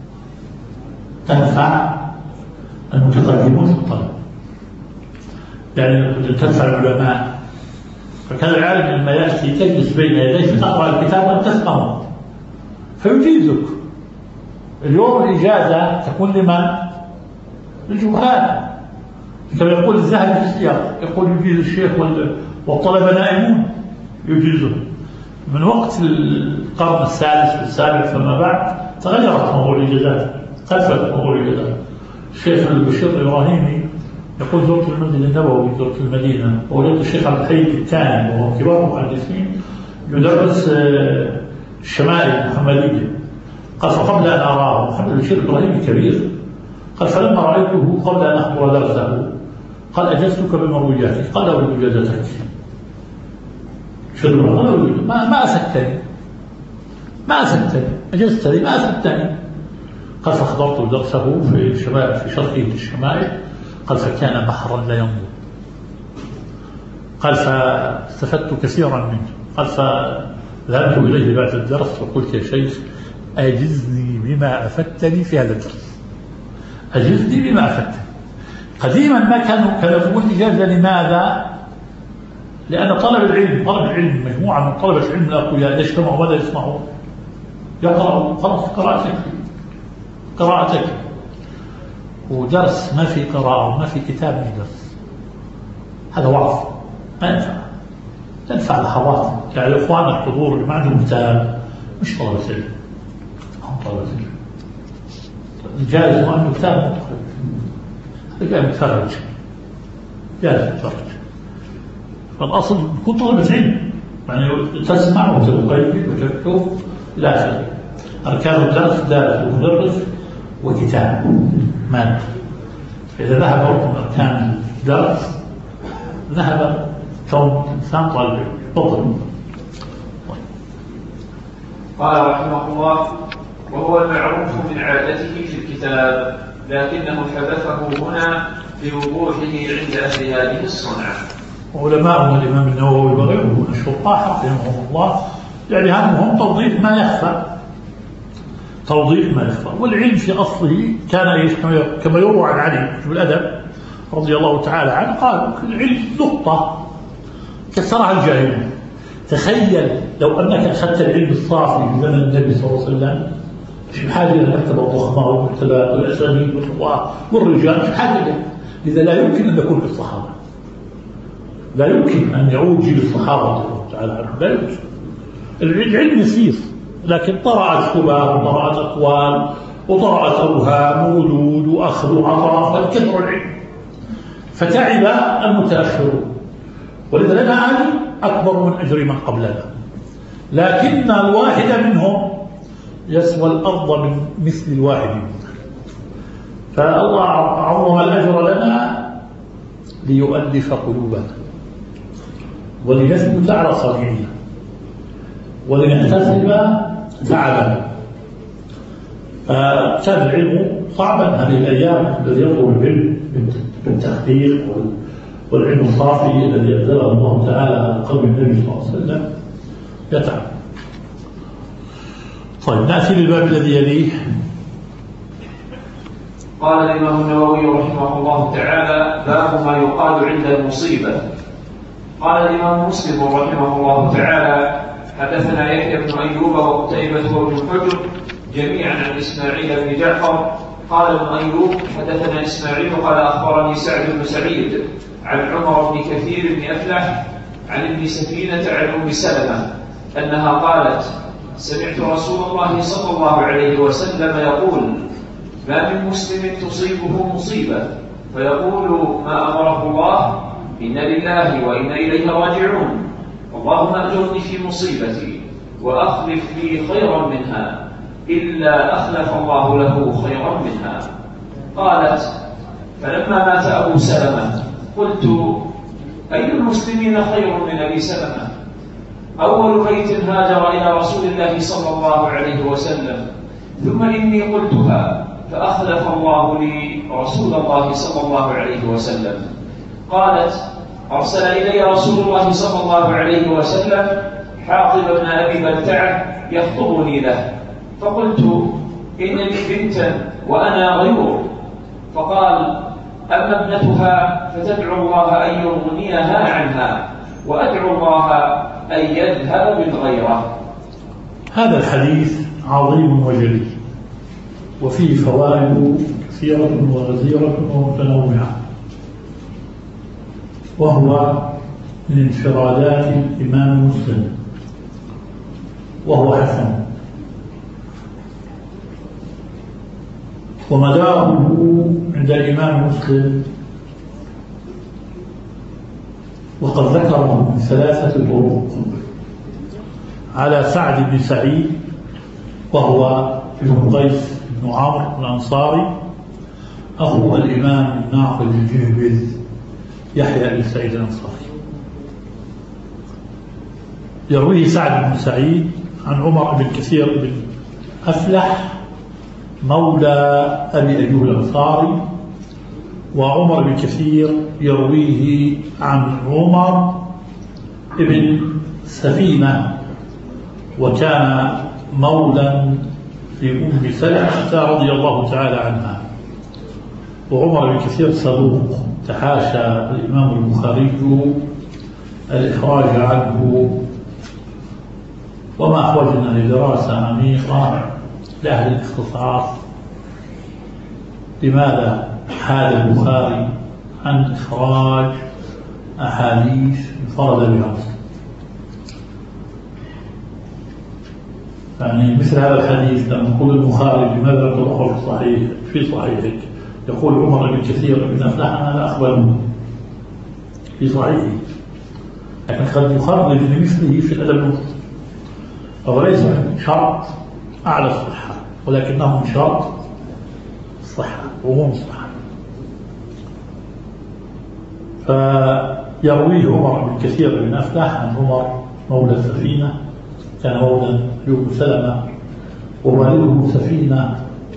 تنفع المتقدمون في الطلب، يعني تنفع العلماء. فكان العالم لما يأتي تجلس بين يديه فتقرأ الكتاب وأن تفهمه فيجيزك. اليوم الإجازة تكون لمن؟ للجهال. كما يقول الذهبي في السياق، يقول يجيز الشيخ والطلبة نائمون، يجيزه. من وقت القرن الثالث والسابع فما بعد تغيرت موضوع الإجازات، خلفت موضوع الإجازات. الشيخ البشير الإبراهيمي يقول: زرت المسجد النبوي، زرت المدينة، ووجدت الشيخ عبد الحي الثاني وهو كبار المحدثين يدرس الشمائل المحمدية. قال: فقبل أن أراه، محمد البشير الإبراهيمي كبير، قال: فلما رأيته قبل أن أحضر درسه قال: أجزتك بمروياتك. قال: أريد إجازتك. ما أسدتني، أجزتني ما أسدتني. قال: فحضرت درسه في شرحه للشمائل. قال فكان بحرا لا ينضب. قال فاستفدت كثيرا منه. قال فذهبت إليه بعد الدرس وقلت يا شيخ أجزني بما أفدتني في هذا الدرس، أجزني بما أفدتني. قديما ما كانوا يطلبون إجازة. لماذا؟ لأن طلب العلم مجموعة من طلبة العلم الأقوياء يجتمعوا ماذا يسمعون؟ يقرأوا، خلاص قراءتك ودرس ما في قراءة وما في كتاب من درس، هذا وعظ ما تنفع لحظات. يعني إخواننا الحضور اللي ما عندهم كتاب مش طلبة علم، هم طلبة علم. الجائز ما عنده كتاب متخرج، هذا قاعد يتفرج، جائز يتفرج. فالأصل يكون طلبة علم، يعني تسمع وتقيد وتكتب إلى آخره. أركان الدرس دارس ومدرس وكتاب مادة. فإذا ذهب ركن أركان الدرس ذهب كون إنسان طالب علم. تفضل. قال رحمه الله: وهو المعروف من عادته في الكتاب، لكنه حذفه هنا لوضوحه عند أهل هذه الصنعة. وعلماؤنا الإمام النووي وغيره من الشطاح رحمهم الله يعني همهم توضيح ما يخفى، والعلم في أصله كان كما يروى عن علي بن الأدب رضي الله تعالى عنه قال: العلم نقطة كسرها الجاهلون. تخيل لو أنك أخذت العلم الصافي من زمن النبي صلى الله عليه وسلم، مش بحاجة إلى المكتبة الضخمة والمكتبات والأسانيد والرجال، مش بحاجة. لذا لا يمكن أن يكون بالصحابة، لا يمكن أن يعود جيل الصحابة رضي الله تعالى عنهم، لا يمكن. العلم يسير، لكن طرأت شبهات وطرأت أقوال وطرأت أوهام وولود وأخذ وعطاء، فكثر العلم فتعب المتأخرون. ولذا لنا أجر أكبر من أجر من قبلنا، لكن الواحد منهم يسوى الأرض من مثل الواحد منهم. فالله عظم الأجر لنا ليؤلف قلوبنا ولنثبت على صنيعنا ولنحتسب تعبا. كان العلم صعبا هذه الأيام، الذي يطلب العلم بالتحقيق والعلم الصافي الذي أنزله الله تعالى على قلب النبي صلى الله عليه وسلم يتعب. طيب نأتي للباب الذي يليه. قال الإمام النووي رحمه الله تعالى: باب ما يقال عند المصيبة. قال الإمام مسلم رحمه الله تعالى: حدثنا يحيى بن أيوب وقتيبة وابن حجر جميعا عن إسماعيل بن جعفر. قال ابن أيوب: حدثنا إسماعيل قال أخبرني سعد بن سعيد عن عمر بن كثير بن أفلح عن ابن سفينة عن أم سلمة أنها قالت: سمعت رسول الله صلى الله عليه وسلم يقول: ما من مسلم تصيبه مصيبة فيقول ما أمره الله إنا لله وإنا إليه راجعون، اللهم أجرني في مصيبتي وأخلف لي خيرا منها، إلا أخلف الله له خيرا منها. قالت: فلما مات أبو سلمة قلت: أي المسلمين خير من أبي سلمة؟ أول بيت هاجر إلى رسول الله صلى الله عليه وسلم، ثم إني قلتها فأخلف الله لي رسول الله صلى الله عليه وسلم. قالت: أرسل إلي رسول الله صلى الله عليه وسلم حاطب بن أبي بلتعة يخطبني له، فقلت: إن لي بنتا وأنا غيره. فقال: أما ابنتها فتدعو الله أن يغنيها عنها، وأدعو الله أن يذهب بالغيرة. هذا الحديث عظيم وجليل، وفيه فوائد كثيرة وغزيرة ومتنوعة، وهو من انفرادات الإمام مسلم، وهو حسن، ومداره عند الإمام مسلم وقد ذكره من 3 طرق على سعد بن سعيد وهو ابن قيس بن عمرو الأنصاري أخو الإمام الناقد الجهبذ يحيى بن سعيد الأنصاري. يرويه سعد بن سعيد عن عمر بن كثير بن أفلح مولى أبي أيوب الأنصاري، أخو الإمام الناقد الجهبذ يحيى بن سعيد الأنصاري. يرويه سعد بن سعيد عن عمر بن كثير بن أفلح مولى أبي أيوب الأنصاري، أخو الإمام الناقد الجهبذ يحيى بن سعيد الأنصاري. وعمر بن كثير يرويه عن عمر ابن سفينة، وكان مولا لأم سلمة رضي الله تعالى عنها. وعمر بن كثير صدوق، تحاشى الإمام البخاري الإخراج عنه، وما أحوجنا لدراسة عميقة لأهل الاختصاص لماذا حال البخاري عن إخراج أحاديث انفرد بها مسلم. يعني مثل هذا الحديث لما يقول البخاري لماذا لم تخرج في صحيحك، يقول عمر بن كثير بن أفلح أنا لا أقبله في صحيحه، لكن قد يخرج لمثله في الأدب المفرد، فهو ليس شرط أعلى الصحة، ولكنه من شرط الصحة، عموم الصحة. فيرويه عمر بن كثير بن أفلح عن عمر مولى سفينة، كان مولى لأم سلمة، ووالده سفينة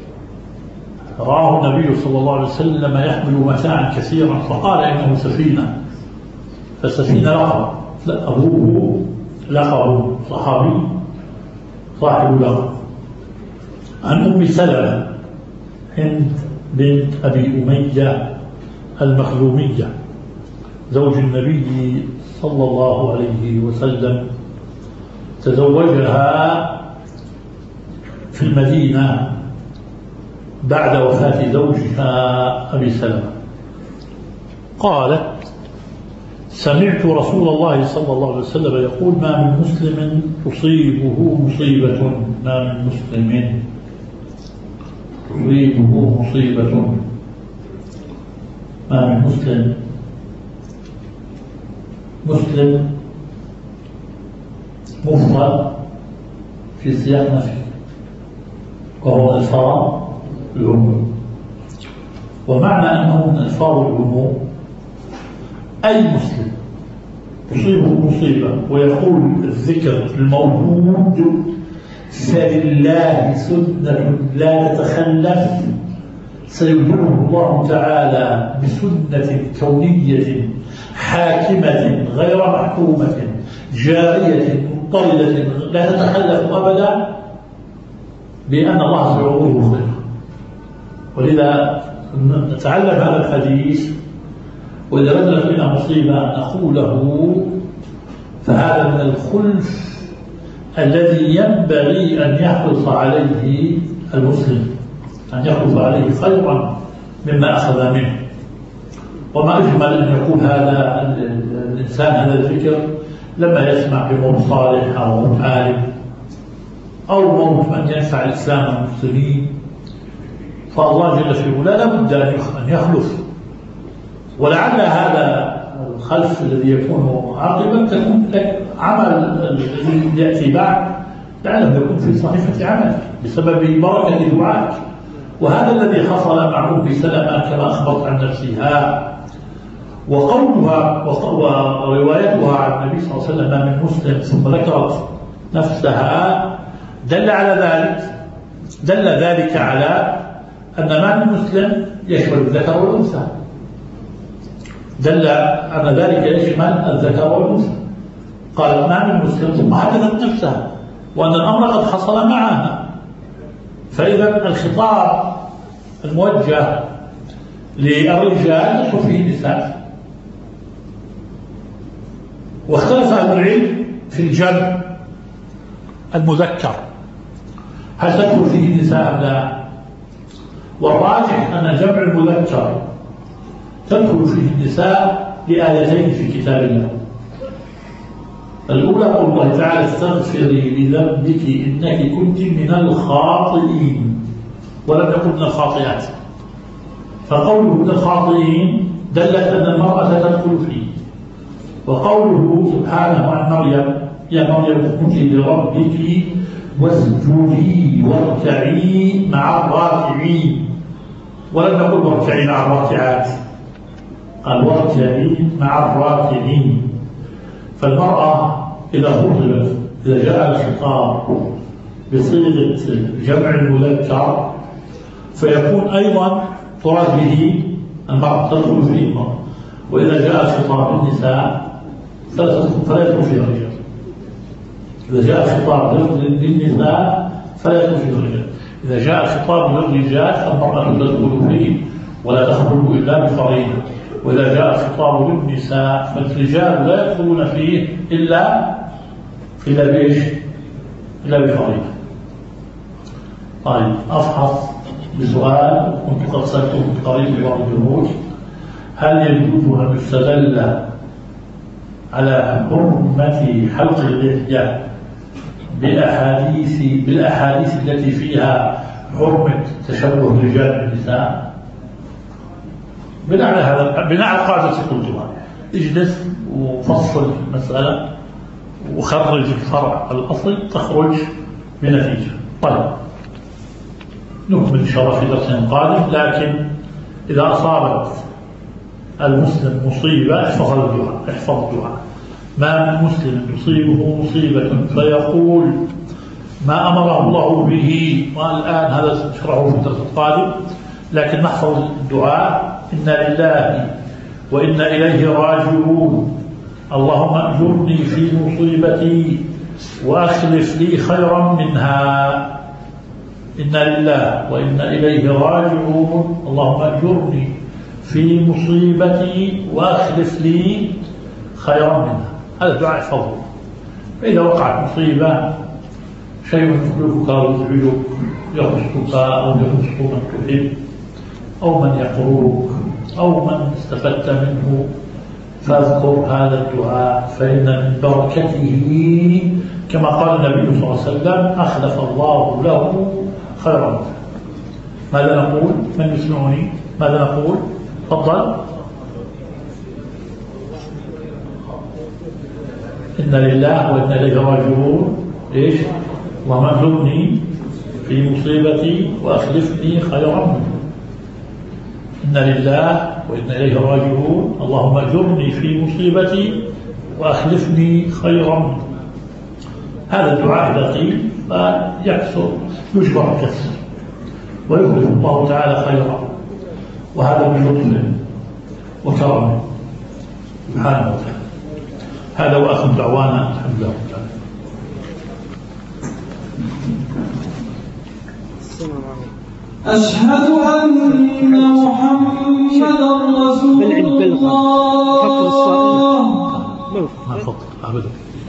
رآه النبي صلى الله عليه وسلم يحمل متاعا كثيرا فقال إنه سفينة، فالسفينة لقب، أبوه لقب صحابي صاحب لقب. عن أم سلمة هند بنت أبي أمية المخزومية زوج النبي صلى الله عليه وسلم، تزوجها في المدينة بعد وفاة زوجها أبي سلمة. قالت: سمعت رسول الله صلى الله عليه وسلم يقول: ما من مسلم تصيبه مصيبة، ما من مسلم تصيبه مصيبة، ما من مسلم. مسلم مفرد في سياق نفي، وهو ألفاظ العموم، ومعنى أنه من ألفاظ العموم أي مسلم تصيبه مصيبة، ويقول الذكر الموجود فلله سنة لا تتخلف سيبدله الله تعالى بسنة كونية حاكمة غير محكومة جارية مضطردة لا تتخلف أبدا، بأن الله سيعوضه خيرا. ولذا نتعلم هذا الحديث، وإذا نزلت بنا مصيبة نقول له فهذا من الخلف الذي ينبغي أن يحرص عليه المسلم، أن يحرص عليه خيرا مما أخذ منه. وما أجمل أن يقول هذا الإنسان هذا الفكر لما يسمع بموت صالح أو موت عالم أو موت من ينفع الإسلام والمسلمين، فالله جل في علاه لابد أن يخلف. ولعل هذا الخلف الذي يكون عاقبا تكون عمل الذي يأتي بعد لعله يكون في صحيفة عمل بسبب بركة دعائك. وهذا الذي حصل مع أم سلمة كما أخبرت عن نفسها، وقولها وروايتها عن النبي صلى الله عليه وسلم من مسلم ثم ذكرت نفسها دل ذلك على أن ما من مسلم يشمل الذكر والأنثى، دل أن ذلك يشمل الذكر والأنثى. قال ما من مسلم ثم حدثت نفسها، وأن الأمر قد حصل معها. فإذا الخطاب الموجه للرجال يدخل فيه النساء. واختلف أهل العلم في الجمع المذكر هل تدخل فيه النساء أم لا؟ والراجح أن جمع المذكر تدخل فيه النساء لآيتين في كتاب الله. الأولى قول الله تعالى: استغفري لذنبك إنك كنت من الخاطئين، ولم يقل من الخاطئات. فقوله من الخاطئين دلت أن المرأة تدخل فيه. وقوله سبحانه عن مريم: يا مريم اسجدي لربك واسجدي واركعي مع الراكعين، ولم يقل واركعي مع الراكعات، قال واركعي مع الراكعين. فالمرأة إذا خطبت، إذا جاء الخطاب بصيغة جمع المذكر فيكون أيضا تراد به المرأة تدخل فيه المرأة، وإذا جاء خطاب النساء فلا يدخل فيه الرجال. إذا جاء خطاب للنساء فلا يدخل فيه الرجال. إذا جاء خطاب للرجال فالمرأة تدخل فيه ولا تخرج إلا بفريضة. وإذا جاء خطاب للنساء فالرجال لا يدخلون فيه إلا بفريضة. طيب، أفحص بسؤال كنت قد سألته من قريب لبعض الجمهور: هل يجوز أن يستدل على حرمة حلق اللحية بالأحاديث التي فيها حرمة تشبه الرجال بالنساء؟ بناء على قاعدة قلتها، اجلس وفصل المسألة وخرج الفرع الأصل تخرج بنتيجة. طيب، نكمل إن شاء الله في درس قادم. لكن إذا أصابت المسلم مصيبة احفظ الدعاء. ما من مسلم تصيبه مصيبة فيقول ما أمره الله به، والآن هذا نشرحه في الدرس القادم، لكن نحفظ الدعاء: إنا لله وإنا إليه راجعون، اللهم أجرني في مصيبتي وأخلف لي خيرا منها. إنا لله وإنا إليه راجعون، اللهم أجرني في مصيبتي وأخلف لي خيرا منها. هذا الدعاء احفظه. فإذا وقعت مصيبة، شيء يخلفك أو يزعجك، يخصك أو يخص من تحب أو من يقروك أو من استفدت منه، فاذكر هذا الدعاء، فإن من بركته كما قال النبي صلى الله عليه وسلم: أخلف الله له خيرا منه. ماذا نقول؟ من يسمعني؟ ماذا نقول؟ تفضل. إنا لله وإنا إليه راجعون. إيش؟ اللهم أجرني في مصيبتي وأخلفني خيرا منه. إنا لله وإنا إليه راجعون، اللهم أجرني في مصيبتي وأخلفني خيرا منه. هذا الدعاء إذا قيل فيكثر، يجبر الكسر ويخلف الله تعالى خيرا، وهذا من لطفه وكرمه سبحانه وتعالى. هذا وآخر دعوانا الحمد لله تعالى. أشهد أن محمدا رسول الله. ما فضل أبدا.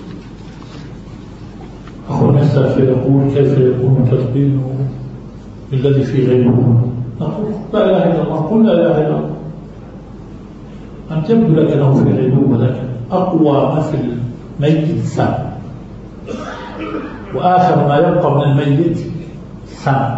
أخونا السافر يقول: كيف يكون تلقينه الذي في غيره؟ نقول: لا إله إلا الله. قل لا إله إلا الله. أن تبدو لك أنه في غيره، ولكن أقوى ما في الميت السمع، وآخر ما يبقى من الميت السمع.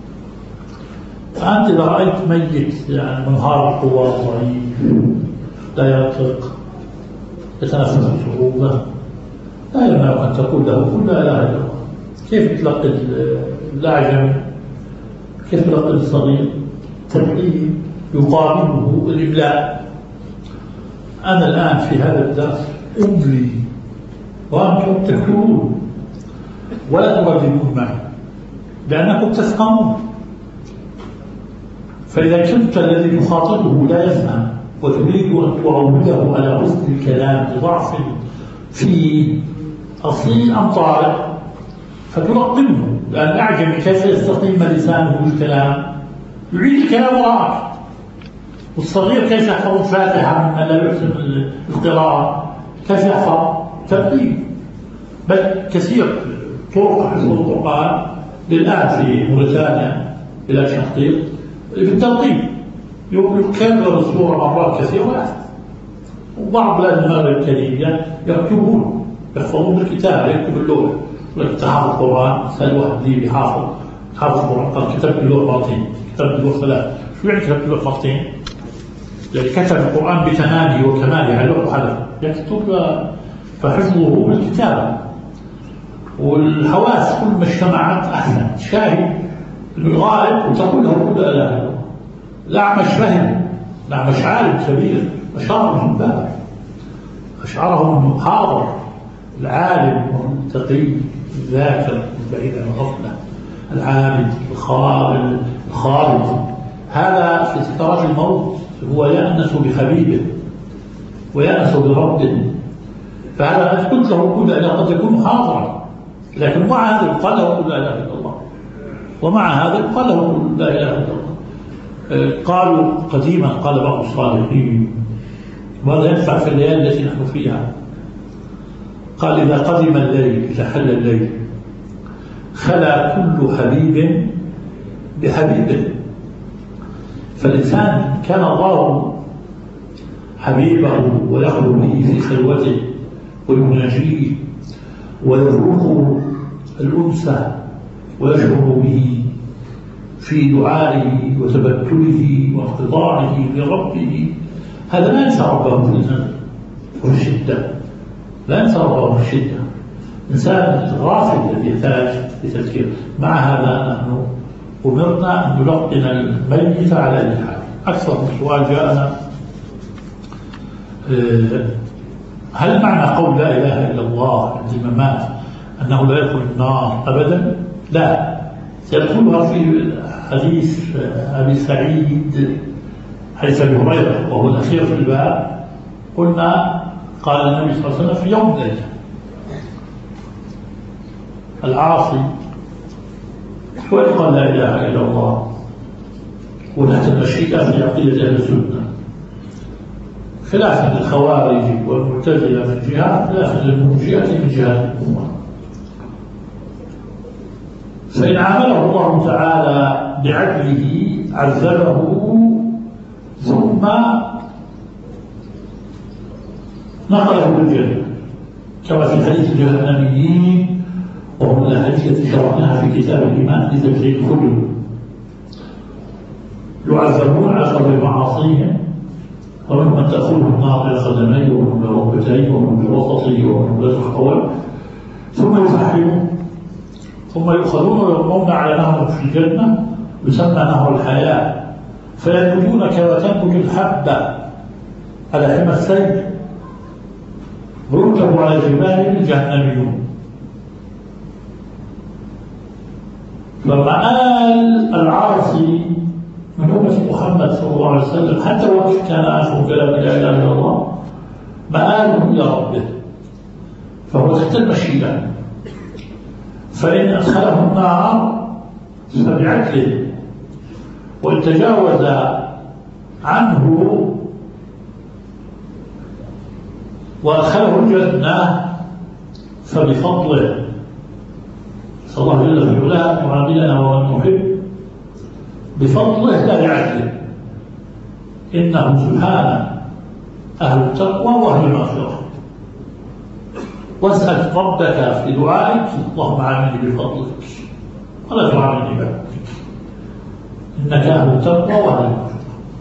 فأنت إذا رأيت ميت يعني منهار القوى، ضعيف، لا ينطق، يتنفس بصعوبة، لا يمنعك أن تقول له: قل لا إله إلا الله. كيف تلقي الأعجم؟ كيف تلقي الصغير؟ تلقيه يقابله الإملاء. أنا الآن في هذا الدرس أملي وأنتم تكتبون ولا ترددون معي لأنكم تفهمون. فإذا كنت الذي تخاطبه لا يفهم وتريد أن تعوده على حسن الكلام بضعف في أصيل أم طارئ فتلقنه، لأن الأعجمي كيف يستقيم لسانه بالكلام؟ يعيد الكلام وراءك. والصغير كيف يحفظ الفاتحة ممن لا يحسن القراءة؟ كيف يحفظ؟ ترتيب. بل كثير طرق حفظ القرآن للآن في موريتانيا بلا تحقيق في الترتيب، يكرر السورة مرات كثيرة. وبعض بلاد المغرب الكريمية يكتبون، يحفظون بالكتاب، يكتب اللوح. لك حافظ القرآن، سأل واحد لي بحافظ القرآن قال: كتبت اللوح مرتين، كتبت اللوح ثلاث. شو يعني كتبت اللوح مرتين؟ يعني كتب القرآن بتمامه وكماله على اللوح وحدث يكتب، فحفظه بالكتابة. والحواس كل ما اجتمعت أحسن. شاهد الغائب وتقول له: قل لا إله إلا الله. الأعمش فهم، الأعمش عالم كبير، أشعره من ذلك، أشعره أنه حاضر، العالم والتقي الذاكر البعيد عن الغفلة، العابد الخالد، هذا في سكرات الموت هو يأنس بحبيبه ويأنس بربه، فهذا قلت له قل لا إله، قد يكون حاضرا لكن مع هذا يقال له قل لا إله إلا الله، ومع هذا يقال له قل لا إله إلا الله. قالوا قديما قال بعض الصالحين، وهذا ينفع في الليالي التي نحن فيها، قال إذا قدم الليل، إذا حل الليل، خلا كل حبيب بحبيبه. فالإنسان كان الله حبيبه ويخلو به في خلوته ويناجيه ويذوق الأنس ويشعر به في دعائه وتبتله وانقطاعه لربه، هذا لا ينسى ربه في الزمن والشدة، لا ينسى ربه في الشدة، إنسان غافل يحتاج لتذكير. مع هذا نحن أمرنا أن نلقن الميت على أي حال. أكثر من سؤال جاءنا، هل معنى قول لا إله إلا الله عند الممات أنه لا يدخل النار أبدا؟ لا، سيدخلها في حديث أبي سعيد حديث أبي هريرة وهو الأخير في الباب، قلنا قال النبي صلى الله عليه وسلم في يوم ليلة العاصي ويقال لا إله إلا الله وتحت المشيئة في عقيدة أهل السنة، خلافا للخوارج والمعتزلة من جهة، خلافا للمرجئة من جهة الأمة. فإن عامله الله تعالى بعدله عذبه ثم نقله بالجنة، كما في حديث الجهنميين وهم الأحاديث التي شرحناها في كتاب الإيمان لتجريد كله، يعذبون على قدر معاصيهم، ومنهم من تأخذهم النار إلى قدميه ومنهم إلى ركبتيه ومنهم إلى وسطه ومنهم إلى الخوال، ثم يفحمون ثم يؤخذون ويرمون على نهر في الجنة يسمى نهر الحياة، فينبتون كما تنبت الحبة على حمى السيل ويركب على جبال الجهنميون. فمآل العاصي من أمة محمد صلى الله عليه وسلم حتى وقت كان آخر كلام لا إله إلا الله مآله إلى ربه، فهو تحت المشيئة، فإن أدخله النار فبعدله، وإن تجاوز عنه وأدخله الجنة فبفضله، صلى الله جل في علاه أن يعاملنا ومن نحب بفضله لا بعدله، إنه سبحانه أهل التقوى وأهل المغفرة. واسأل ربك في دعائك اللهم عاملني بفضلك ولا تعاملني بعدك، إنك أهل التقوى وأهل المغفرة.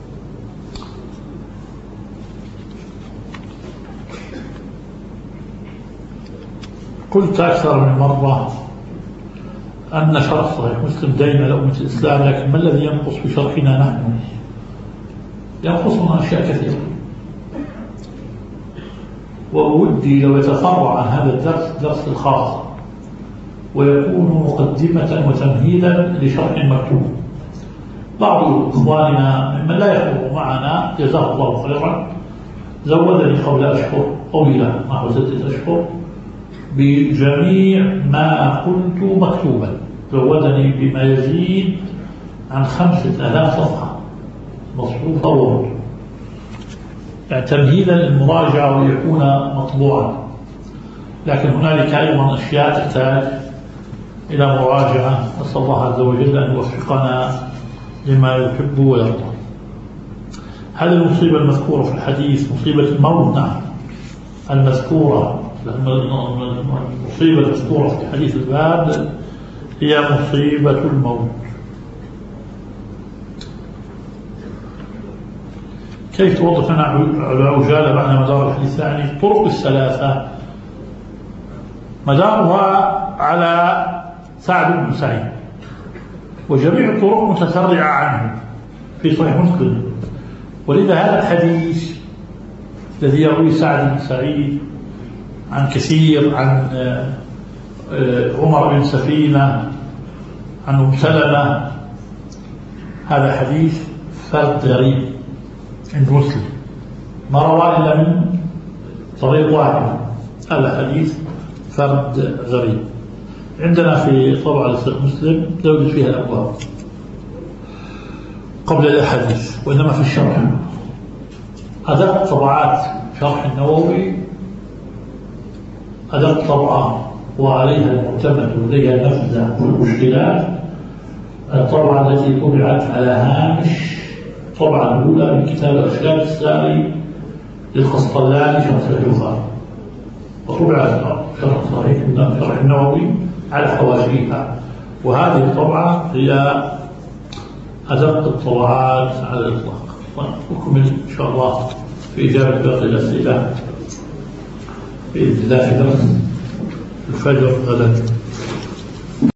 قلت أكثر من مرة أن شرح صحيح مسلم دائما لأمة الإسلام، لكن ما الذي ينقص في شرحنا نحن؟ ينقصنا أشياء كثيرة، وودي لو يتفرع عن هذا الدرس الخاص ويكون مقدمة وتمهيدا لشرح مكتوب. بعض إخواننا ممن لا يحضر معنا جزاه الله خيرا زودني قبل أشهر طويلة نحو 6 أشهر بجميع ما قلت مكتوبا، زودني بما يزيد عن 5000 صفحة مصروفة وورد، يعني تمهيدا للمراجعة ويكون مطبوعا، لكن هنالك أيضا أشياء تحتاج إلى مراجعة. نسأل الله عز وجل أن يوفقنا لما يحب ويرضى. هذه المصيبة المذكورة في الحديث مصيبة الموت، نعم المذكورة، المصيبة المذكورة في حديث الباب هي مصيبة الموت. كيف توضح لنا على عجالة معنى مدار الحديث؟ يعني الطرق الثلاثة مدارها على سعد بن سعيد، وجميع الطرق متفرعة عنه في صحيح مسلم، ولذا هذا الحديث الذي يروي سعد بن سعيد عن كثير، عن عمر بن سفينة، عن أم سلمة، هذا حديث فرد غريب عند مسلم ما روى إلا من طريق واحد، هذا حديث فرد غريب. عندنا في طبعة مسلم زوجت فيها الأبواب قبل الأحاديث، وإنما في الشرح. أدق طبعات شرح النووي أدق طبعة وعليها المعتمد ولديها النفذة والمشكلات الطبعة التي طبعت على هامش الطبعة الأولى من كتاب الأشكال الساري للقسطلاني شرح الجوهر، وطبعت شرح النووي على حواشيها، وهذه الطبعة هي أدق الطبعات على الإطلاق. ونكمل إن شاء الله في إجابة باقي الأسئلة بإذن الله في درس الفجر غدا.